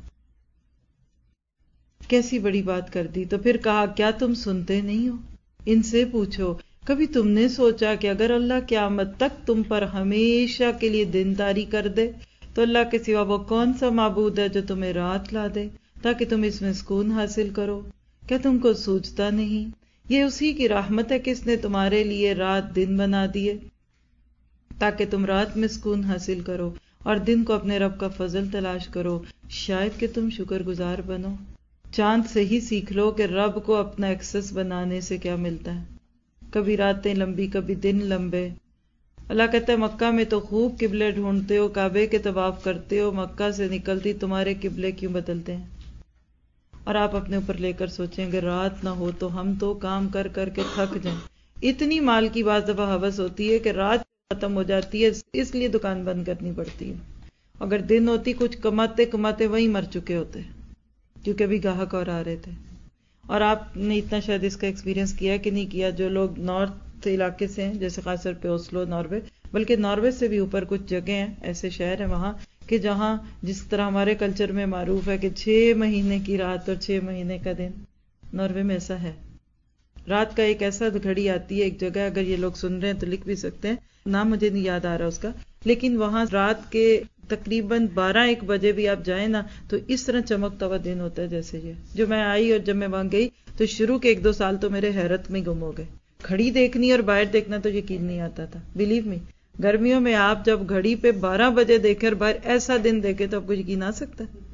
کیسی بڑی بات کر دی۔ تو پھر کہا کیا تم سنتے نہیں ہو؟ ان سے پوچھو کبھی تم نے سوچا کہ اگر اللہ قیامت تک تم پر ہمیشہ کے لیے دین داری کر دے، تو اللہ کے سوا وہ کون سا معبود ہے جو تمہیں رات لا دے تاکہ تم اس میں سکون حاصل کرو؟ کیا تم کو سوچتا نہیں؟ یہ اسی کی رحمت ہے کہ اس نے تمہارے لیے رات دن بنا دیے تاکہ تم رات میں سکون حاصل کرو اور دن کو اپنے رب کا فضل تلاش کرو، شاید کہ تم شکر گزار بنو۔ چاند سے ہی سیکھ لو کہ رب کو اپنا ایکسس بنانے سے کیا ملتا ہے۔ کبھی راتیں لمبی کبھی دن لمبے۔ اللہ کہتا ہے مکہ میں تو خوب قبلے ڈھونڈتے ہو، کعبے کے طواف کرتے ہو، مکہ سے نکلتی تمہارے قبلے کیوں بدلتے ہیں؟ اور آپ اپنے اوپر لے کر سوچیں کہ رات نہ ہو تو ہم تو کام کر کر کے تھک جائیں۔ اتنی مال کی بعض دفعہ ہوس ہوتی ہے کہ رات ختم ہو جاتی ہے، اس لیے دکان بند کرنی پڑتی ہے۔ اگر دن ہوتی کچھ کماتے کماتے وہیں مر چکے ہوتے کیونکہ ابھی گاہک اور آ رہے تھے۔ اور آپ نے اتنا شاید اس کا ایکسپیرینس کیا کہ نہیں کیا، جو لوگ نارتھ علاقے سے ہیں، جیسے خاص طور پہ اوسلو ناروے، بلکہ ناروے سے بھی اوپر کچھ جگہ ہیں، ایسے شہر ہیں وہاں کہ جہاں جس طرح ہمارے کلچر میں معروف ہے کہ چھ مہینے کی رات اور چھ مہینے کا دن، ناروے میں ایسا ہے۔ رات کا ایک ایسا گھڑی آتی ہے ایک جگہ، اگر یہ لوگ سن رہے ہیں تو لکھ بھی سکتے ہیں، نام مجھے نہیں یاد آ رہا اس کا، لیکن وہاں رات کے تقریباً بارہ ایک بجے بھی آپ جائیں نا تو اس طرح چمکتا ہوا دن ہوتا ہے جیسے یہ جو میں آئی، اور جب میں وہاں گئی تو شروع کے ایک دو سال تو میرے حیرت میں گم ہو گئے۔ گھڑی دیکھنی اور باہر دیکھنا تو یقین نہیں آتا تھا، بلیو می۔ گرمیوں میں آپ جب گھڑی پہ بارہ بجے دیکھے اور باہر ایسا دن دیکھے تو آپ کو یقین آ سکتا ہے،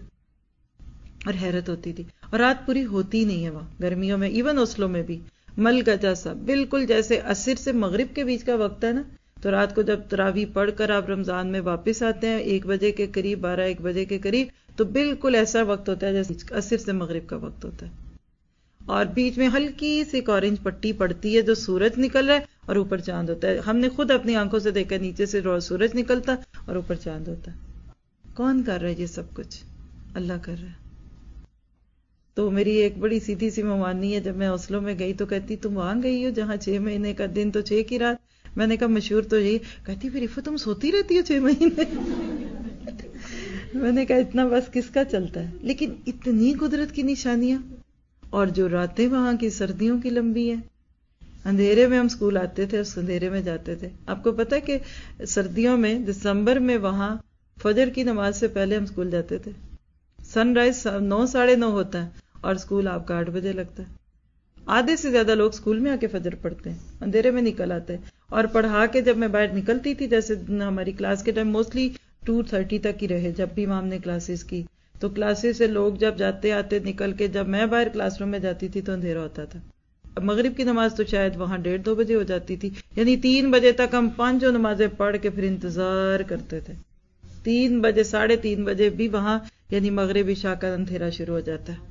اور حیرت ہوتی تھی۔ اور رات پوری ہوتی نہیں ہے وہاں گرمیوں میں، ایون اوسلو میں بھی مل گجا سا، بالکل جیسے عصر سے مغرب کے بیچ کا وقت ہے نا، تو رات کو جب تراویح پڑھ کر آپ رمضان میں واپس آتے ہیں ایک بجے کے قریب، بارہ ایک بجے کے قریب، تو بالکل ایسا وقت ہوتا ہے جیسے عصر سے مغرب کا وقت ہوتا ہے، اور بیچ میں ہلکی سی ایک اورنج پٹی پڑتی ہے جو سورج نکل رہا ہے اور اوپر چاند ہوتا ہے۔ ہم نے خود اپنی آنکھوں سے دیکھا، نیچے سے سورج نکلتا اور اوپر چاند ہوتا ہے۔ کون کر رہا ہے یہ سب کچھ؟ اللہ کر رہا ہے۔ تو میری ایک بڑی سیدھی سی ممانی ہے، جب میں اوسلو میں گئی تو کہتی تم وہاں گئی ہو جہاں چھ مہینے کا دن تو چھ کی رات؟ میں نے کہا مشہور تو یہی، کہتی پھر عفت تم سوتی رہتی ہو چھ مہینے؟ میں نے کہا اتنا بس کس کا چلتا ہے، لیکن اتنی قدرت کی نشانیاں، اور جو راتیں وہاں کی سردیوں کی لمبی ہیں۔ اندھیرے میں ہم سکول آتے تھے، اس اندھیرے میں جاتے تھے۔ آپ کو پتا کہ سردیوں میں دسمبر میں وہاں فجر کی نماز سے پہلے ہم سکول جاتے تھے۔ سن رائز نو ساڑھے نو ہوتا ہے اور سکول آپ کا آٹھ بجے لگتا ہے۔ آدھے سے زیادہ لوگ سکول میں آ کے فجر پڑھتے ہیں، اندھیرے میں نکل آتے ہیں، اور پڑھا کے جب میں باہر نکلتی تھی، جیسے ہماری کلاس کے ٹائم موسٹلی ٹو تھرٹی تک ہی رہے جب بھی امام نے کلاسز کی، تو کلاسز سے لوگ جب جاتے آتے نکل کے جب میں باہر کلاس روم میں جاتی تھی تو اندھیرا ہوتا تھا۔ اب مغرب کی نماز تو شاید وہاں ڈیڑھ دو بجے ہو جاتی تھی، یعنی تین بجے تک ہم پانچوں نمازیں پڑھ کے پھر انتظار کرتے تھے۔ تین بجے ساڑھے تین بجے بھی وہاں یعنی مغرب عشاء کا اندھیرا شروع ہو جاتا ہے۔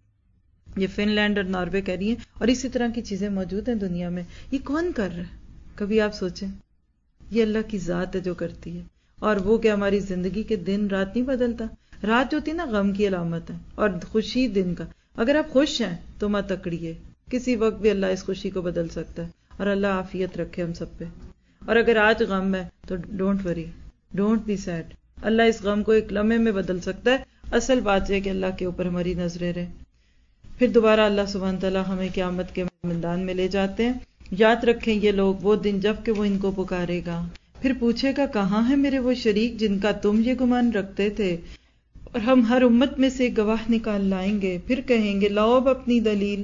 یہ فن لینڈ اور ناروے کہہ رہی ہیں، اور اسی طرح کی چیزیں موجود ہیں دنیا میں۔ یہ کون کر رہا ہے؟ کبھی آپ سوچیں، یہ اللہ کی ذات ہے جو کرتی ہے، اور وہ کہ ہماری زندگی کے دن رات نہیں بدلتا۔ رات جو ہوتی ہے نا غم کی علامت ہے، اور خوشی دن کا۔ اگر آپ خوش ہیں تو مت اکڑیے، کسی وقت بھی اللہ اس خوشی کو بدل سکتا ہے، اور اللہ عافیت رکھے ہم سب پہ۔ اور اگر آج غم ہے تو don't worry, don't be sad, اللہ اس غم کو ایک لمحے میں بدل سکتا ہے۔ اصل بات یہ کہ اللہ کے اوپر ہماری نظریں رہیں۔ پھر دوبارہ اللہ سبحانہ تعالیٰ ہمیں قیامت کے میدان میں لے جاتے ہیں۔ یاد رکھیں یہ لوگ وہ دن جب کہ وہ ان کو پکارے گا، پھر پوچھے گا کہاں ہیں میرے وہ شریک جن کا تم یہ گمان رکھتے تھے، اور ہم ہر امت میں سے گواہ نکال لائیں گے۔ پھر کہیں گے لاؤ اب اپنی دلیل۔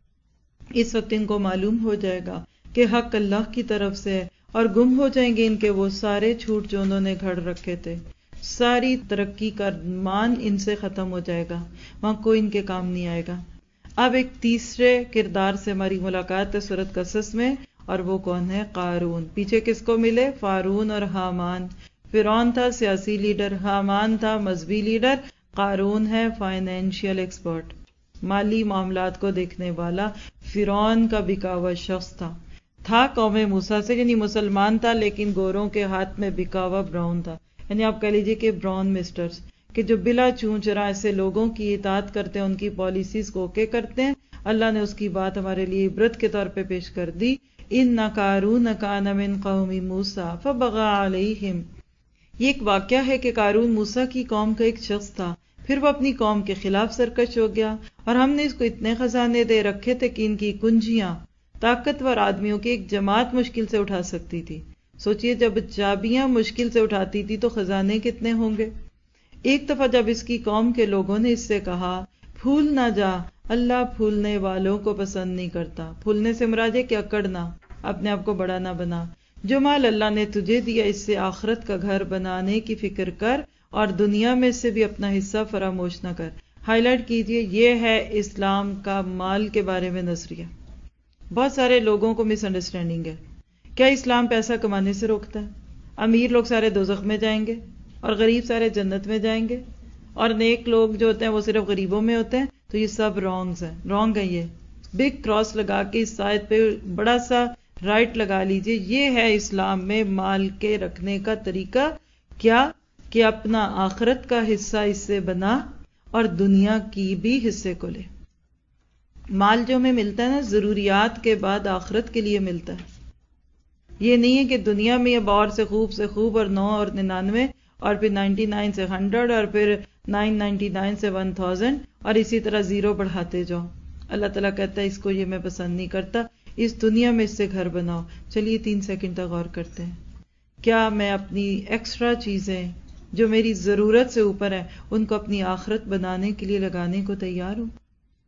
اس وقت ان کو معلوم ہو جائے گا کہ حق اللہ کی طرف سے ہے، اور گم ہو جائیں گے ان کے وہ سارے جھوٹ جو انہوں نے گھڑ رکھے تھے۔ ساری ترقی کا مان ان سے ختم ہو جائے گا، وہاں کوئی ان کے کام نہیں آئے گا۔ اب ایک تیسرے کردار سے ہماری ملاقات ہے سورۃ قصص میں، اور وہ کون ہے؟ قارون۔ پیچھے کس کو ملے؟ فارون اور حامان۔ فرعون تھا سیاسی لیڈر، حامان تھا مذہبی لیڈر، قارون ہے فائنینشیل ایکسپرٹ، مالی معاملات کو دیکھنے والا۔ فرعون کا بکا ہوا شخص تھا تھا قوم موسیٰ سے، یعنی مسلمان تھا لیکن گوروں کے ہاتھ میں بکا ہوا براؤن تھا، یعنی آپ کہہ لیجیے کہ براؤن مسٹرز، کہ جو بلا چون چرا ایسے لوگوں کی اطاعت کرتے ہیں، ان کی پالیسیز کو اوکے کرتے ہیں۔ اللہ نے اس کی بات ہمارے لیے عبرت کے طور پہ پیش کر دی۔ ان قارون کان من قوم موسیٰ فبغى علیہم۔ یہ ایک واقعہ ہے کہ قارون موسیٰ کی قوم کا ایک شخص تھا، پھر وہ اپنی قوم کے خلاف سرکش ہو گیا، اور ہم نے اس کو اتنے خزانے دے رکھے تھے کہ ان کی کنجیاں طاقتور آدمیوں کی ایک جماعت مشکل سے اٹھا سکتی تھی۔ سوچئے جب چابیاں مشکل سے اٹھاتی تھی تو خزانے کتنے ہوں گے. ایک دفعہ جب اس کی قوم کے لوگوں نے اس سے کہا پھول نہ جا، اللہ پھولنے والوں کو پسند نہیں کرتا. پھولنے سے مراد ہے کہ اکڑنا، اپنے آپ کو بڑا نہ بنا. جو مال اللہ نے تجھے دیا اس سے آخرت کا گھر بنانے کی فکر کر اور دنیا میں سے بھی اپنا حصہ فراموش نہ کر. ہائی لائٹ کیجئے، یہ ہے اسلام کا مال کے بارے میں نظریہ. بہت سارے لوگوں کو مس انڈرسٹینڈنگ ہے. کیا اسلام پیسہ کمانے سے روکتا ہے؟ امیر لوگ سارے دوزخ میں جائیں گے اور غریب سارے جنت میں جائیں گے، اور نیک لوگ جو ہوتے ہیں وہ صرف غریبوں میں ہوتے ہیں. تو یہ سب رانگز ہیں، رانگ ہے. یہ بگ کراس لگا کے اس آیت پہ بڑا سا رائٹ لگا لیجئے. یہ ہے اسلام میں مال کے رکھنے کا طریقہ. کیا کہ اپنا آخرت کا حصہ اس سے بنا اور دنیا کی بھی حصے کو لے. مال جو ہمیں ملتا ہے نا، ضروریات کے بعد آخرت کے لیے ملتا ہے. یہ نہیں ہے کہ دنیا میں اب اور سے خوب سے خوب اور نو اور ننانوے اور پھر نائنٹی نائن سے ہنڈریڈ اور پھر نائن نائنٹی نائن سے ون تھاؤزینڈ اور اسی طرح زیرو بڑھاتے جاؤ. اللہ تعالیٰ کہتا ہے اس کو یہ میں پسند نہیں کرتا. اس دنیا میں اس سے گھر بناؤ. چلیے تین سیکنڈ تک غور کرتے ہیں. کیا میں اپنی ایکسٹرا چیزیں جو میری ضرورت سے اوپر ہیں ان کو اپنی آخرت بنانے کے لیے لگانے کو تیار ہوں؟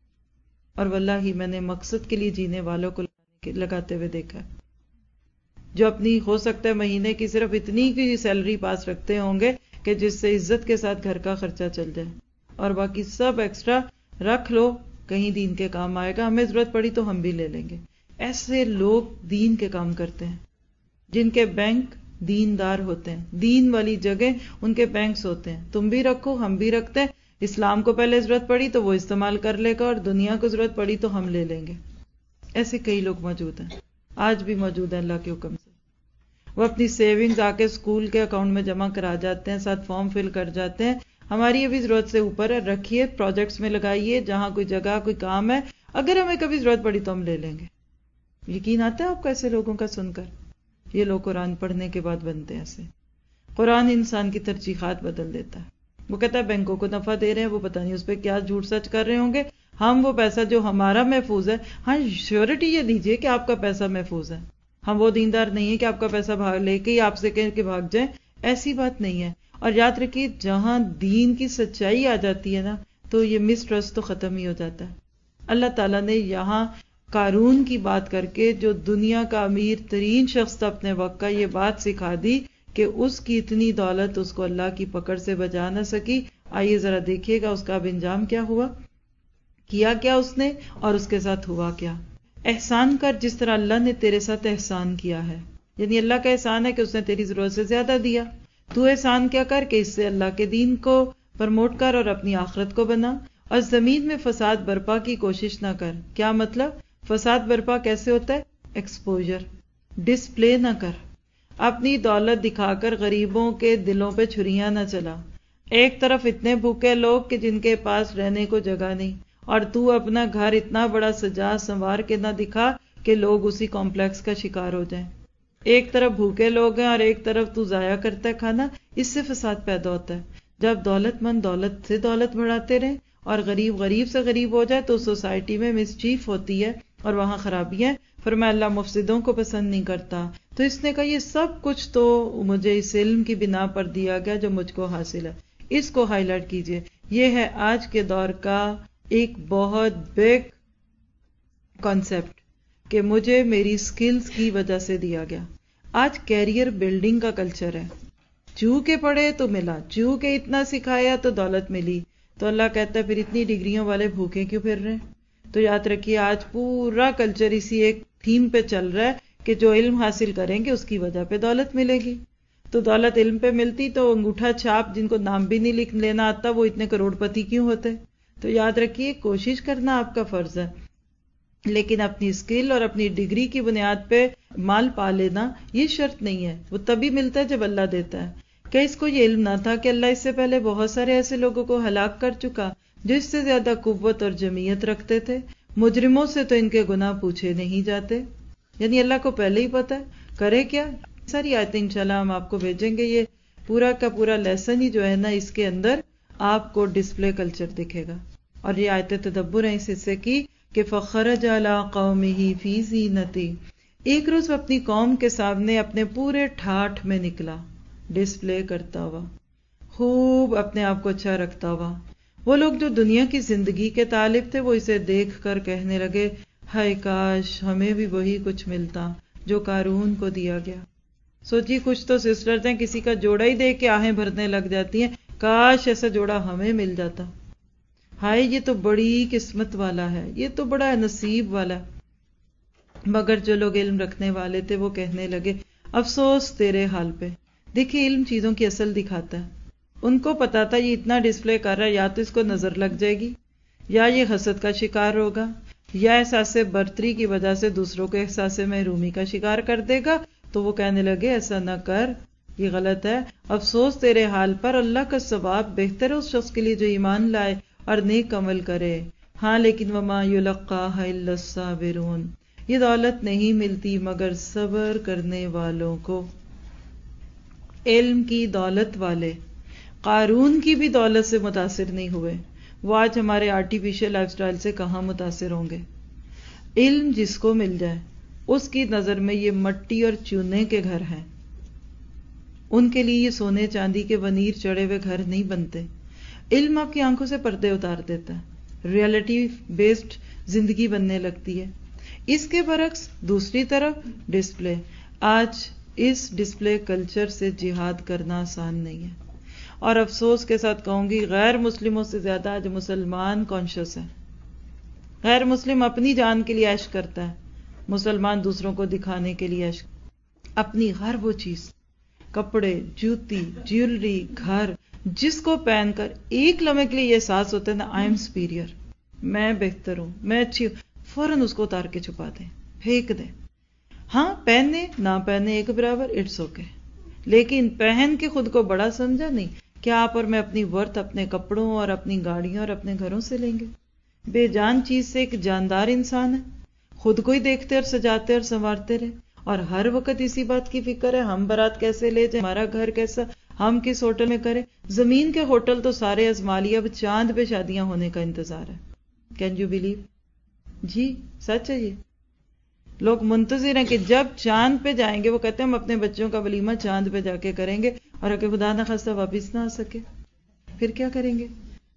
اور واللہ ہی میں نے مقصد کے لیے جینے والوں کو لگاتے ہوئے دیکھا، جو اپنی ہو سکتا ہے مہینے کی صرف اتنی کی سیلری پاس رکھتے ہوں گے کہ جس سے عزت کے ساتھ گھر کا خرچہ چل جائے، اور باقی سب ایکسٹرا رکھ لو، کہیں دین کے کام آئے گا، ہمیں ضرورت پڑی تو ہم بھی لے لیں گے. ایسے لوگ دین کے کام کرتے ہیں جن کے بینک دیندار ہوتے ہیں، دین والی جگہ ان کے بینکس ہوتے ہیں. تم بھی رکھو، ہم بھی رکھتے ہیں. اسلام کو پہلے ضرورت پڑی تو وہ استعمال کر لے گا، اور دنیا کو ضرورت پڑی تو ہم لے لیں گے. ایسے کئی لوگ موجود ہیں، آج بھی موجود ہیں اللہ کے حکم سے. وہ اپنی سیونگز آ کے اسکول کے اکاؤنٹ میں جمع کرا جاتے ہیں، ساتھ فارم فل کر جاتے ہیں. ہماری ابھی ضرورت سے اوپر ہے، رکھیے، پروجیکٹس میں لگائیے، جہاں کوئی جگہ کوئی کام ہے، اگر ہمیں کبھی ضرورت پڑی تو ہم لے لیں گے. یقین آتا ہے آپ کو ایسے لوگوں کا سن کر؟ یہ لوگ قرآن پڑھنے کے بعد بنتے ہیں ایسے. قرآن انسان کی ترجیحات بدل دیتا ہے. وہ کہتا ہے بینکوں کو نفع دے رہے ہیں، وہ پتہ نہیں اس پہ کیا جھوٹ سچ کر رہے ہوں گے. ہم وہ پیسہ جو ہمارا محفوظ ہے، ہاں شیورٹی یہ دیجئے کہ آپ کا پیسہ محفوظ ہے. ہم وہ دیندار نہیں ہے کہ آپ کا پیسہ بھاگ لے کے آپ سے کہہ کے بھاگ جائیں، ایسی بات نہیں ہے. اور یاد رکھیے جہاں دین کی سچائی آ جاتی ہے نا تو یہ مس ٹرسٹ تو ختم ہی ہو جاتا ہے. اللہ تعالیٰ نے یہاں قارون کی بات کر کے جو دنیا کا امیر ترین شخص تھا اپنے وقت کا، یہ بات سکھا دی کہ اس کی اتنی دولت اس کو اللہ کی پکڑ سے بچا نہ سکی. آئیے ذرا دیکھیے گا اس کا اب انجام کیا ہوا، کیا کیا اس نے اور اس کے ساتھ ہوا کیا. احسان کر جس طرح اللہ نے تیرے ساتھ احسان کیا ہے. یعنی اللہ کا احسان ہے کہ اس نے تیری ضرورت سے زیادہ دیا. تو احسان کیا کر کہ اس سے اللہ کے دین کو پرموٹ کر اور اپنی آخرت کو بنا. اور زمین میں فساد برپا کی کوشش نہ کر. کیا مطلب؟ فساد برپا کیسے ہوتا ہے؟ ایکسپوجر، ڈسپلے نہ کر. اپنی دولت دکھا کر غریبوں کے دلوں پہ چھریاں نہ چلا. ایک طرف اتنے بھوکے لوگ کہ جن کے پاس رہنے کو جگہ نہیں، اور تو اپنا گھر اتنا بڑا سجا سنوار کے نہ دکھا کہ لوگ اسی کمپلیکس کا شکار ہو جائیں. ایک طرف بھوکے لوگ ہیں اور ایک طرف تو ضائع کرتا ہے کھانا. اس سے فساد پیدا ہوتا ہے. جب دولت مند دولت سے دولت بڑھاتے رہیں اور غریب غریب سے غریب ہو جائے تو سوسائٹی میں مسچیف ہوتی ہے اور وہاں خرابیاں. فرمایا اللہ مفسدوں کو پسند نہیں کرتا. تو اس نے کہا یہ سب کچھ تو مجھے اس علم کی بنا پر دیا گیا جو مجھ کو حاصل ہے. اس کو ہائی لائٹ کیجئے. یہ ہے آج کے دور کا ایک بہت بگ کانسیپٹ کہ مجھے میری سکلز کی وجہ سے دیا گیا. آج کیریئر بلڈنگ کا کلچر ہے. چو کے پڑھے تو ملا، چو کے اتنا سکھایا تو دولت ملی. تو اللہ کہتا ہے پھر اتنی ڈگریوں والے بھوکے کیوں پھر رہے ہیں؟ تو یاد رکھیے آج پورا کلچر اسی ایک تھیم پہ چل رہا ہے کہ جو علم حاصل کریں گے اس کی وجہ پہ دولت ملے گی. تو دولت علم پہ ملتی تو انگوٹھا چھاپ جن کو نام بھی نہیں لکھ لینا آتا وہ اتنے کروڑ پتی کیوں ہوتے؟ تو یاد رکھیے کوشش کرنا آپ کا فرض ہے، لیکن اپنی اسکل اور اپنی ڈگری کی بنیاد پہ مال پا لینا یہ شرط نہیں ہے. وہ تبھی ملتا ہے جب اللہ دیتا ہے. کہ اس کو یہ علم نہ تھا کہ اللہ اس سے پہلے بہت سارے ایسے لوگوں کو ہلاک کر چکا جو اس سے زیادہ قوت اور جمعیت رکھتے تھے. مجرموں سے تو ان کے گناہ پوچھے نہیں جاتے. یعنی اللہ کو پہلے ہی پتا ہے کرے کیا. ساری آیتیں انشاءاللہ ہم آپ کو بھیجیں گے. یہ پورا کا پورا لیسن ہی جو ہے نا اس کے اندر آپ کو ڈسپلے کلچر دکھے گا. اور یہ آیتیں تدبر ہیں اس حصے کی کہ فخرج علی قومہ فی زینتی. ایک روز وہ اپنی قوم کے سامنے اپنے پورے ٹھاٹھ میں نکلا، ڈسپلے کرتا ہوا، خوب اپنے آپ کو اچھا رکھتا ہوا۔ وہ لوگ جو دنیا کی زندگی کے طالب تھے وہ اسے دیکھ کر کہنے لگے، ہائے کاش ہمیں بھی وہی کچھ ملتا جو قارون کو دیا گیا۔ سوچی کچھ تو سسٹرز ہیں کسی کا جوڑا ہی دیکھ کے آہیں بھرنے لگ جاتی ہیں، کاش ایسا جوڑا ہمیں مل جاتا، ہائے یہ تو بڑی قسمت والا ہے، یہ تو بڑا نصیب والا ہے۔ مگر جو لوگ علم رکھنے والے تھے وہ کہنے لگے، افسوس تیرے حال پہ۔ دیکھیں علم چیزوں کی اصل دکھاتا ہے۔ ان کو پتا تھا یہ اتنا ڈسپلے کر رہا ہے، یا تو اس کو نظر لگ جائے گی، یا یہ حسد کا شکار ہوگا، یا احساس برتری کی وجہ سے دوسروں کو احساس محرومی کا شکار کر دے گا۔ تو وہ کہنے لگے ایسا نہ کر، یہ غلط ہے، افسوس تیرے حال پر، اللہ کا ثواب بہتر ہے اس شخص کے لیے جو ایمان لائے اور نیک عمل کرے۔ ہاں لیکن وما یلقاها الا الصابرون، یہ دولت نہیں ملتی مگر صبر کرنے والوں کو۔ علم کی دولت والے قارون کی بھی دولت سے متاثر نہیں ہوئے، وہ آج ہمارے آرٹیفیشل لائف سٹائل سے کہاں متاثر ہوں گے۔ علم جس کو مل جائے اس کی نظر میں یہ مٹی اور چونے کے گھر ہیں، ان کے لیے یہ سونے چاندی کے ونیر چڑھے ہوئے گھر نہیں بنتے۔ علم آپ کی آنکھوں سے پردے اتار دیتا ہے، ریئلٹی بیسڈ زندگی بننے لگتی ہے۔ اس کے برعکس دوسری طرف ڈسپلے، آج اس ڈسپلے کلچر سے جہاد کرنا آسان نہیں ہے، اور افسوس کے ساتھ کہوں گی غیر مسلموں سے زیادہ آج مسلمان کانشیس ہیں۔ غیر مسلم اپنی جان کے لیے عیش کرتا ہے، مسلمان دوسروں کو دکھانے کے لیے عیش، اپنی ہر وہ چیز، کپڑے، جوتی، جیولری، گھر، جس کو پہن کر ایک لمحے کے لیے یہ احساس ہوتا ہے نا آئی ایم سپیریئر، میں بہتر ہوں، میں اچھی ہوں، فوراً اس کو اتار کے چھپا دیں، پھینک دیں۔ ہاں پہنے نہ پہنے ایک برابر، اٹس اوکے، لیکن پہن کے خود کو بڑا سمجھا نہیں۔ کیا آپ اور میں اپنی ورتھ اپنے کپڑوں اور اپنی گاڑیوں اور اپنے گھروں سے لیں گے؟ بے جان چیز سے ایک جاندار انسان ہے، خود کو ہی دیکھتے اور سجاتے اور سنوارتے رہے، اور ہر وقت اسی بات کی فکر ہے ہم بارات کیسے لے جائیں، ہمارا گھر کیسا، ہم کس ہوٹل میں کریں۔ زمین کے ہوٹل تو سارے ازما لیے، اب چاند پہ شادیاں ہونے کا انتظار ہے۔ Can you believe? جی سچ ہے، یہ لوگ منتظر ہیں کہ جب چاند پہ جائیں گے، وہ کہتے ہیں ہم اپنے بچوں کا ولیمہ چاند پہ جا کے کریں گے، اور اگر خدا نہ خواستہ واپس نہ آ سکے پھر کیا کریں گے؟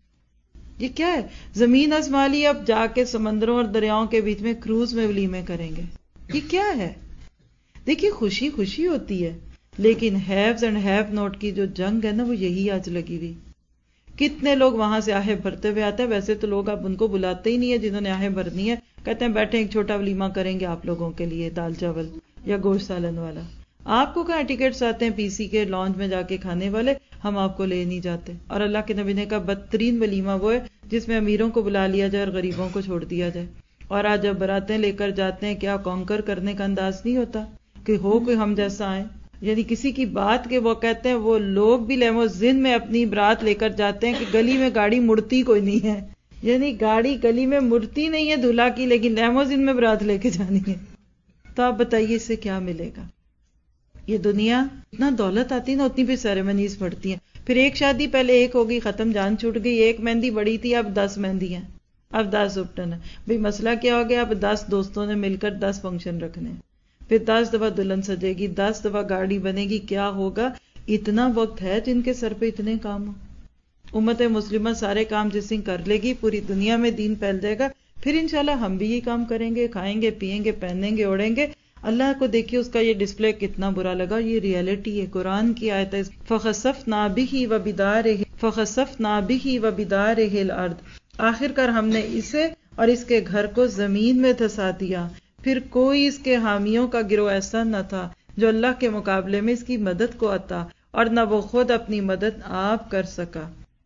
یہ کیا ہے؟ زمین ازما لی، اب جا کے سمندروں اور دریاؤں کے بیچ میں کروز میں ولیمے کریں گے، یہ کیا ہے؟ دیکھیے خوشی خوشی ہوتی ہے، لیکن ہیوز اینڈ ہیو نوٹ کی جو جنگ ہے نا وہ یہی آج لگی ہوئی۔ کتنے لوگ وہاں سے آہے بھرتے ہوئے آتے ہیں، ویسے تو لوگ اب ان کو بلاتے ہی نہیں ہے جنہوں نے آہے بھرنی ہے، کہتے ہیں بیٹھے ایک چھوٹا ولیمہ کریں گے آپ لوگوں کے لیے، دال چاول یا گوشت سالن والا۔ آپ کو کہاں ٹکٹس آتے ہیں پی سی کے لانچ میں جا کے کھانے والے، ہم آپ کو لے نہیں جاتے۔ اور اللہ کے نبی نے کہا بدترین ولیمہ وہ ہے جس میں امیروں کو بلا لیا جائے اور غریبوں کو چھوڑ دیا جائے۔ اور آج جب براتیں لے کر جاتے ہیں، کیا کانکر کرنے کا انداز نہیں ہوتا کہ ہو کوئی ہم جیسا آئے، یعنی کسی کی بات کے وہ کہتے ہیں وہ لوگ بھی لیموزین میں اپنی برات لے کر جاتے ہیں کہ گلی میں گاڑی مڑتی کوئی نہیں ہے، یعنی گاڑی گلی میں مڑتی نہیں ہے دلہا کی، لیکن لیموزین میں برات لے کے جانی ہے۔ تو آپ بتائیے اس سے کیا ملے گا؟ یہ دنیا اتنا دولت آتی نا اتنی بھی سیریمنیز پڑتی ہیں، پھر ایک شادی پہلے ایک ہوگی ختم، جان چھوٹ گئی، ایک مہندی بڑی تھی اب دس مہندی ہیں، اب دس اپٹن ہے، بھئی مسئلہ کیا ہو گیا؟ اب دس دوستوں نے مل کر دس فنکشن رکھنے ہیں، پھر دس دفعہ دلہن سجے گی، دس دفعہ گاڑی بنے گی، کیا ہوگا؟ اتنا وقت ہے جن کے سر پہ اتنے کام ہو؟ امت مسلمہ سارے کام جس دن کر لے گی پوری دنیا میں دین پھیل جائے گا، پھر انشاءاللہ ہم بھی یہ کام کریں گے، کھائیں گے، پیئیں گے، پہنیں گے، اوڑھیں گے۔ اللہ کو دیکھیے اس کا یہ ڈسپلے کتنا برا لگا، یہ ریئلٹی ہے، قرآن کی آیت ہے، فَخَسَفْنَا بِهِ وَبِدَارِهِ فَخَسَفْنَا بِهِ وَبِدَارِهِ الْأَرْض، آخر کار ہم نے اسے اور اس کے گھر کو زمین میں دھسا دیا، پھر کوئی اس کے حامیوں کا گروہ ایسا نہ تھا جو اللہ کے مقابلے میں اس کی مدد کو آتا، اور نہ وہ خود اپنی مدد آپ کر سکا۔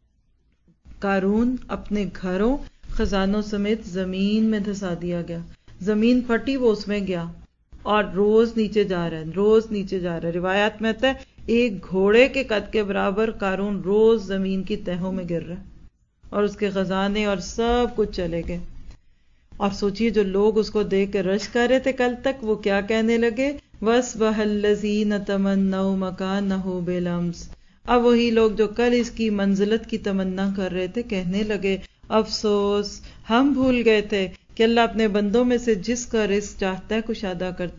قارون اپنے گھروں خزانوں سمیت زمین میں دھسا دیا گیا، زمین پھٹی وہ اس میں گیا، اور روز نیچے جا رہا ہے، روز نیچے جا رہا ہے۔ روایات میں آتا ہے ایک گھوڑے کے قد کے برابر قارون روز زمین کی تہوں میں گر رہا ہے، اور اس کے خزانے اور سب کچھ چلے گئے۔ اور سوچئے جو لوگ اس کو دیکھ کے رش کر رہے تھے کل تک، وہ کیا کہنے لگے؟ وَأَصْبَحَ الَّذِينَ تَمَنَّوْا مَكَانَهُ بِالْأَمْسِ، اب وہی لوگ جو کل اس کی منزلت کی تمنا کر رہے تھے کہنے لگے افسوس، ہم بھول گئے تھے کہ اللہ اپنے بندوں میں سے جس کا رزق چاہتا ہے کشادہ کرتا ہے،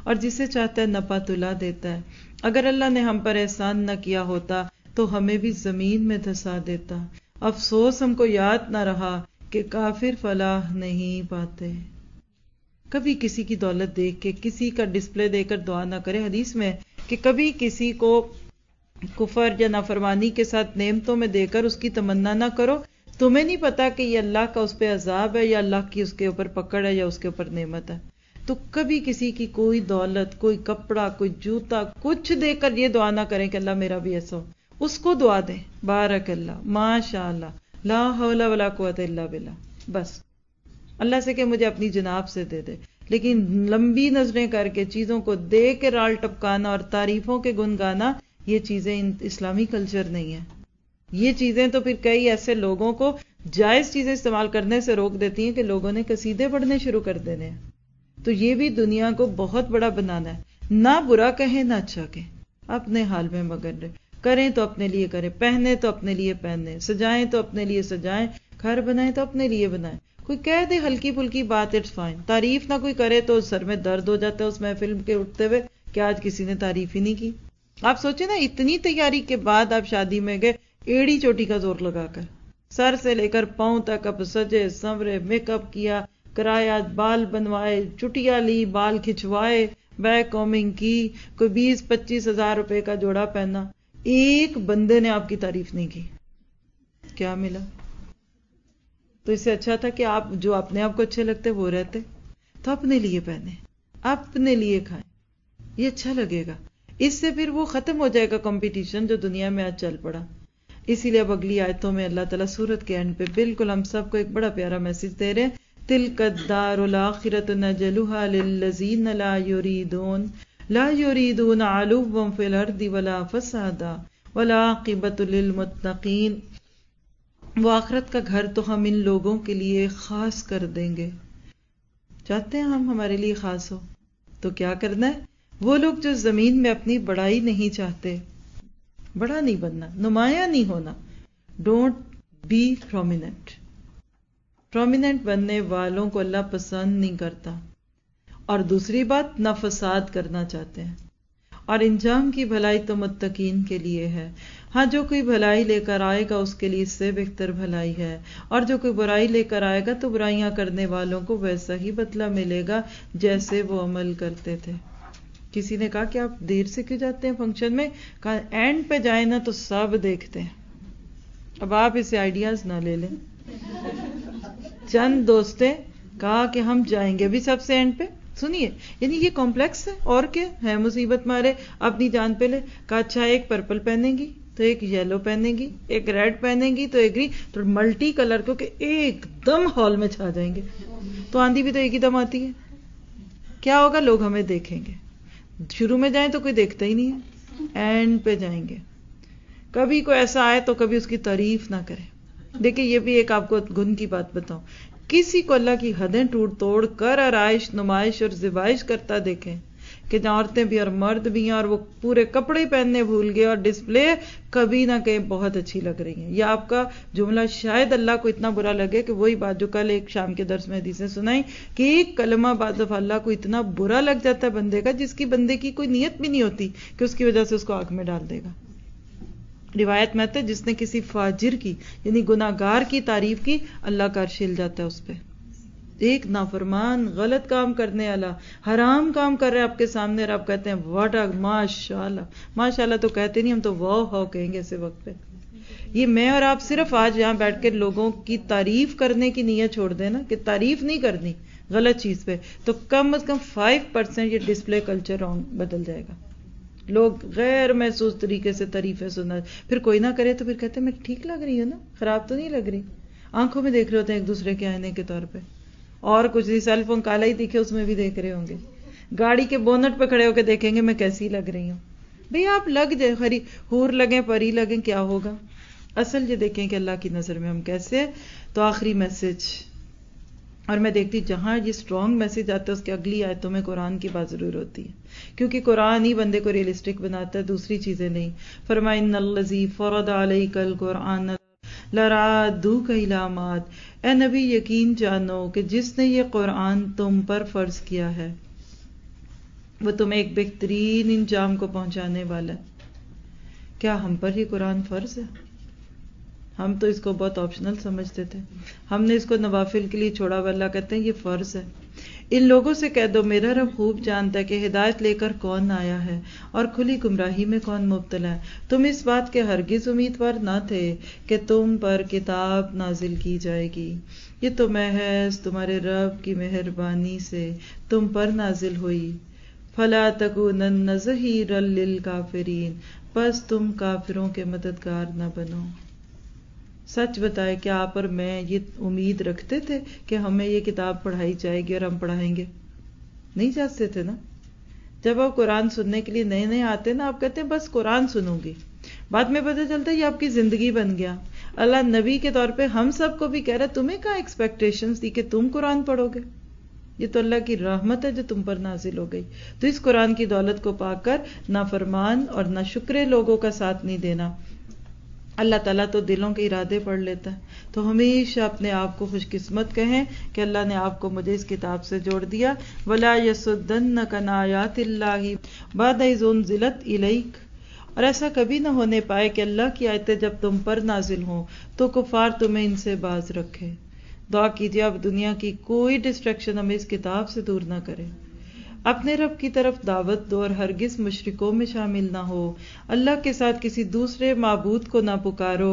اور جسے چاہتا ہے نپا تلا دیتا ہے. اگر اللہ نے ہم پر احسان نہ کیا ہوتا تو ہمیں بھی زمین میں دھسا دیتا. افسوس ہم کو یاد نہ رہا کہ کافر فلاح نہیں پاتے. کبھی کسی کی دولت دیکھ کے، کسی کا ڈسپلے دے کر دعا نہ کرے. حدیث میں کہ کبھی کسی کو کفر یا نافرمانی کے ساتھ نعمتوں میں دے کر اس کی تمنا نہ کرو. تمہیں نہیں پتا کہ یہ اللہ کا اس پہ عذاب ہے یا اللہ کی اس کے اوپر پکڑ ہے یا اس کے اوپر نعمت ہے. تو کبھی کسی کی کوئی دولت، کوئی کپڑا، کوئی جوتا، کچھ دے کر یہ دعا نہ کریں کہ اللہ میرا بھی ایسا ہو. اس کو دعا دیں بارک اللہ، ماشاء اللہ، لا حول ولا قوت الا باللہ. بس اللہ سے کہ مجھے اپنی جناب سے دے دے. لیکن لمبی نظریں کر کے چیزوں کو دے کے رال ٹپکانا اور تعریفوں کے گن گانا، یہ چیزیں اسلامی کلچر نہیں ہے. یہ چیزیں تو پھر کئی ایسے لوگوں کو جائز چیزیں استعمال کرنے سے روک دیتی ہیں کہ لوگوں نے قصیدے پڑھنے شروع کر دینے ہیں. تو یہ بھی دنیا کو بہت بڑا بنانا ہے. نہ برا کہیں نہ اچھا کہیں، اپنے حال میں مگن رہے. کریں تو اپنے لیے کریں، پہنے تو اپنے لیے پہنے، سجائیں تو اپنے لیے سجائیں، گھر بنائیں تو اپنے لیے بنائیں. کوئی کہہ دے ہلکی پھلکی بات، اٹس فائن. تعریف نہ کوئی کرے تو سر میں درد ہو جاتا ہے اس محفل کے اٹھتے ہوئے کہ آج کسی نے تعریف ہی نہیں کی. آپ سوچیں نا، اتنی تیاری کے بعد آپ شادی میں گئے، ایڑی چوٹی کا زور لگا کر، سر سے لے کر پاؤں تک اب سجے سنورے، میک اپ کیا، کرایا، بال بنوائے، چٹیا لی، بال کھچوائے، بیک کومنگ کی، کوئی بیس پچیس ہزار روپے کا جوڑا پہنا. ایک بندے نے آپ کی تعریف نہیں کی. کیا ملا؟ تو اس سے اچھا تھا کہ آپ جو اپنے آپ کو اچھے لگتے وہ رہتے. تو اپنے لیے پہنے، اپنے لیے کھائیں، یہ اچھا لگے گا. اس سے پھر وہ ختم ہو جائے گا کمپٹیشن جو دنیا میں آج چل پڑا. اسی لیے اب اگلی آیتوں میں اللہ تعالیٰ سورت کے اینڈ پہ بالکل ہم سب کو ایک بڑا پیارا میسج دے رہے ہیں. تلک الدار الآخرۃ نجعلها للذین لا یریدون لا یریدون علوا فی الارض ولا فسادا والعاقبۃ للمتقین. وہ آخرت کا گھر تو ہم ان لوگوں کے لیے خاص کر دیں گے. چاہتے ہیں ہم ہمارے لیے خاص ہو تو کیا کرنا ہے؟ وہ لوگ جو زمین میں اپنی بڑائی نہیں چاہتے، بڑا نہیں بننا، نمایاں نہیں ہونا. Don't be prominent. پرومیننٹ بننے والوں کو اللہ پسند نہیں کرتا. اور دوسری بات، نہ فساد کرنا چاہتے ہیں. اور انجام کی بھلائی تو متقین کے لیے ہے. ہاں، جو کوئی بھلائی لے کر آئے گا اس کے لیے اس سے بہتر بھلائی ہے، اور جو کوئی برائی لے کر آئے گا تو برائیاں کرنے والوں کو ویسا ہی بدلہ ملے گا جیسے وہ عمل کرتے تھے. کسی نے کہا کہ آپ دیر سے کیوں جاتے ہیں فنکشن میں؟ کہا اینڈ پہ جائیں نا تو سب دیکھتے ہیں. اب آپ اسے آئیڈیاز نہ لے لیں. چند دوستیں کہا کہ ہم جائیں گے ابھی سب سے اینڈ پہ. سنیے، یعنی یہ کمپلیکس ہے اور کیا ہے، مصیبت مارے اپنی جان پہ لے. کہا اچھا ایک پرپل پہنے گی تو ایک یلو پہنے گی، ایک ریڈ پہنے گی تو ایک گرین، تو ملٹی کلر کو کہ ایک دم ہال میں چھا جائیں گے. تو آندھی بھی تو ایک ہی دم آتی ہے. کیا ہوگا؟ لوگ ہمیں دیکھیں گے. شروع میں جائیں تو کوئی دیکھتا ہی نہیں ہے، اینڈ پہ جائیں گے. کبھی کوئی ایسا آئے تو کبھی اس کی تعریف نہ کرے. دیکھیں یہ بھی ایک آپ کو گن کی بات بتاؤں، کسی کو اللہ کی حدیں ٹوٹ توڑ کر آرائش نمائش اور زیبائش کرتا دیکھیں کہ جہاں عورتیں بھی اور مرد بھی ہیں اور وہ پورے کپڑے پہننے بھول گئے اور ڈسپلے کبھی نہ کہیں بہت اچھی لگ رہی ہیں. یا آپ کا جملہ شاید اللہ کو اتنا برا لگے کہ وہی بات جو کل ایک شام کے درس میں حدیثیں سنائی کہ ایک کلمہ بعد دفعہ اللہ کو اتنا برا لگ جاتا ہے بندے کا، جس کی بندے کی کوئی نیت بھی نہیں ہوتی کہ اس کی وجہ سے اس کو آگ میں ڈال دے گا. روایت میں آتا ہے جس نے کسی فاجر کی یعنی گناہگار کی تعریف کی، اللہ کا عرش ہل جاتا ہے اس پہ. ایک نافرمان غلط کام کرنے والا حرام کام کر رہے آپ کے سامنے اور آپ کہتے ہیں واٹ اے ماشاءاللہ. ماشاءاللہ تو کہتے نہیں، ہم تو واو ہاؤ کہیں گے ایسے وقت پہ. یہ میں اور آپ صرف آج یہاں بیٹھ کے لوگوں کی تعریف کرنے کی نیت چھوڑ دیں نا، کہ تعریف نہیں کرنی غلط چیز پہ، تو کم از کم فائیو پرسینٹ یہ ڈسپلے کلچر بدل جائے گا. لوگ غیر محسوس طریقے سے تعریفیں سننا، پھر کوئی نہ کرے تو پھر کہتے ہیں میں ٹھیک لگ رہی ہوں نا، خراب تو نہیں لگ رہی. آنکھوں میں دیکھ رہے ہوتے ہیں ایک دوسرے کے آئینے کے طور پہ، اور کچھ نہیں، سیل فون کالا ہی دکھے اس میں بھی دیکھ رہے ہوں گے. گاڑی کے بونٹ پہ کھڑے ہو کے دیکھیں گے میں کیسی لگ رہی ہوں. بھئی آپ لگ جائے، خری حور لگیں پری لگیں، کیا ہوگا؟ اصل یہ دیکھیں کہ اللہ کی نظر میں ہم کیسے. تو آخری میسج، اور میں دیکھتی جہاں یہ اسٹرانگ میسج آتا ہے اس کے اگلی آیتوں میں قرآن کی بات ضرور ہوتی ہے، کیونکہ قرآن ہی بندے کو ریئلسٹک بناتا ہے، دوسری چیزیں نہیں. فرمائے ان الذی فرض علیک القرآن لرادوک الی معاد. اے نبی یقین جانو کہ جس نے یہ قرآن تم پر فرض کیا ہے، وہ تمہیں ایک بہترین انجام کو پہنچانے والا ہے. کیا ہم پر ہی قرآن فرض ہے؟ ہم تو اس کو بہت آپشنل سمجھتے تھے، ہم نے اس کو نوافل کے لیے چھوڑا ہوا. اللہ کہتے ہیں یہ فرض ہے. ان لوگوں سے کہہ دو میرا رب خوب جانتا ہے کہ ہدایت لے کر کون آیا ہے اور کھلی گمراہی میں کون مبتلا ہے. تم اس بات کے ہرگز امیدوار نہ تھے کہ تم پر کتاب نازل کی جائے گی، یہ تو محض تمہارے رب کی مہربانی سے تم پر نازل ہوئی. فلا تکونن ظہیرا للکافرین، بس تم کافروں کے مددگار نہ بنو. سچ بتائے کیا آپ اور میں یہ امید رکھتے تھے کہ ہمیں یہ کتاب پڑھائی جائے گی اور ہم پڑھائیں گے؟ نہیں چاہتے تھے نا. جب آپ قرآن سننے کے لیے نئے نئے آتے نا، آپ کہتے ہیں بس قرآن سنوں گی، بعد میں پتہ چلتا ہے یہ آپ کی زندگی بن گیا. اللہ نبی کے طور پہ ہم سب کو بھی کہہ رہا ہے تمہیں کہاں ایکسپیکٹیشنز تھی کہ تم قرآن پڑھو گے؟ یہ تو اللہ کی رحمت ہے جو تم پر نازل ہو گئی. تو اس قرآن کی دولت کو پا کر نافرمان اور ناشکرے لوگوں کا ساتھ نہیں دینا. اللہ تعالیٰ تو دلوں کے ارادے پڑھ لیتا ہے. تو ہمیشہ اپنے آپ کو خوش قسمت کہیں کہ اللہ نے آپ کو مجھے اس کتاب سے جوڑ دیا. وَلَا يَصُدَّنَّكَ عَنْ آيَاتِ اللَّهِ بَعْدَ إِذْ أُنزِلَتْ إِلَيْكَ، اور ایسا کبھی نہ ہونے پائے کہ اللہ کی آیتیں جب تم پر نازل ہوں تو کفار تمہیں ان سے باز رکھے. دعا کیجیے اب دنیا کی کوئی ڈسٹریکشن ہمیں اس کتاب سے دور نہ کرے. اپنے رب کی طرف دعوت دو اور ہرگز مشرکوں میں شامل نہ ہو. اللہ کے ساتھ کسی دوسرے معبود کو نہ پکارو،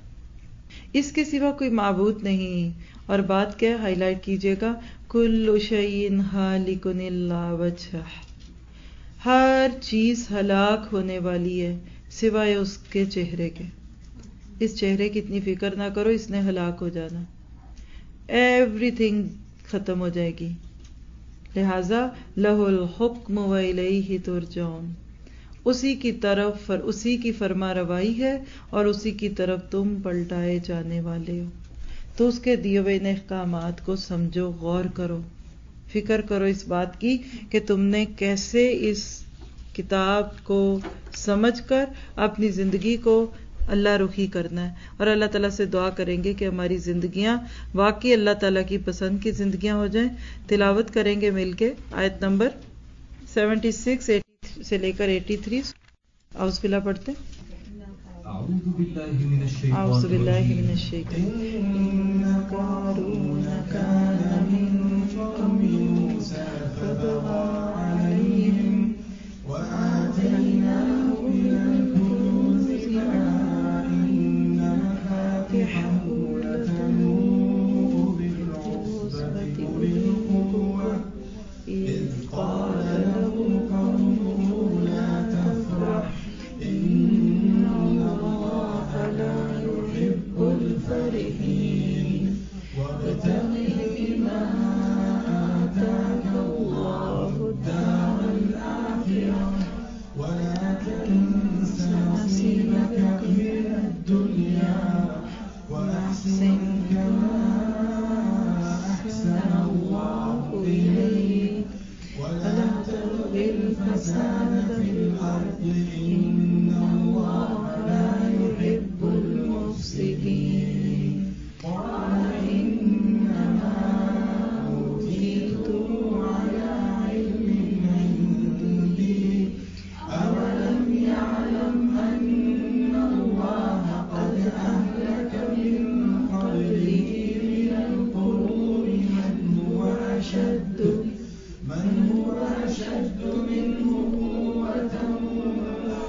اس کے سوا کوئی معبود نہیں. اور بات کیا ہائی لائٹ کیجیے گا، کل شیء ہالک الا وجہہ، ہر چیز ہلاک ہونے والی ہے سوائے اس کے چہرے کے. اس چہرے کی اتنی فکر نہ کرو، اس نے ہلاک ہو جانا، ایوری تھنگ ختم ہو جائے گی. لہذا لہ الحکم وإلیہ ترجعون، اسی کی طرف اسی کی فرما روائی ہے اور اسی کی طرف تم پلٹائے جانے والے ہو. تو اس کے دیے ہوئے ان احکامات کو سمجھو، غور کرو، فکر کرو اس بات کی کہ تم نے کیسے اس کتاب کو سمجھ کر اپنی زندگی کو اللہ رخی کرنا ہے. اور اللہ تعالیٰ سے دعا کریں گے کہ ہماری زندگیاں واقعی اللہ تعالیٰ کی پسند کی زندگیاں ہو جائیں. تلاوت کریں گے مل کے آیت نمبر سیونٹی سکس سے لے کر ایٹی تھری. اعوذ باللہ پڑھتے ہیں. اعوذ باللہ من الشیطان. ان قارون کان من قوم موسیٰ فبغى علیہم وآتیناہ من الکنوز ما ان مفاتحہ لتنوء بالعصبة أولي القوة إذ قال له قومه لا تفرح إن الله لا يحب الفرحين وابتغ فيما آتاك الله الدار الآخرة ولا تنس نصيبك من الدنيا وأحسن كما أحسن الله إليك ولا تبغ الفساد في الأرض إن الله لا يحب المفسدين. قال إنما أوتيته على علم عندي أولم يعلم أن الله قد أهلك من قبله من القرون من هو أشد من هو أشد منه قوة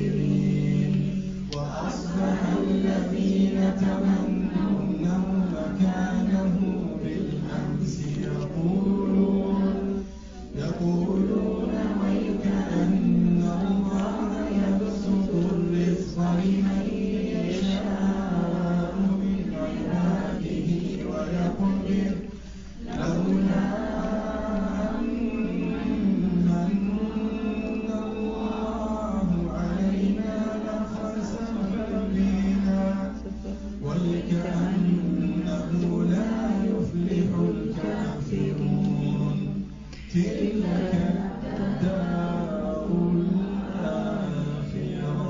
وأصبح الذين تمنوا مكانه بالأمس يقولون يقولون ويك أن الله يبسط الرزق لمن يشاء من عباده ويقدر لولا أن من الله علينا لخسف بنا وكأنه لا يفلح الكافرون تلك الدار الآخرة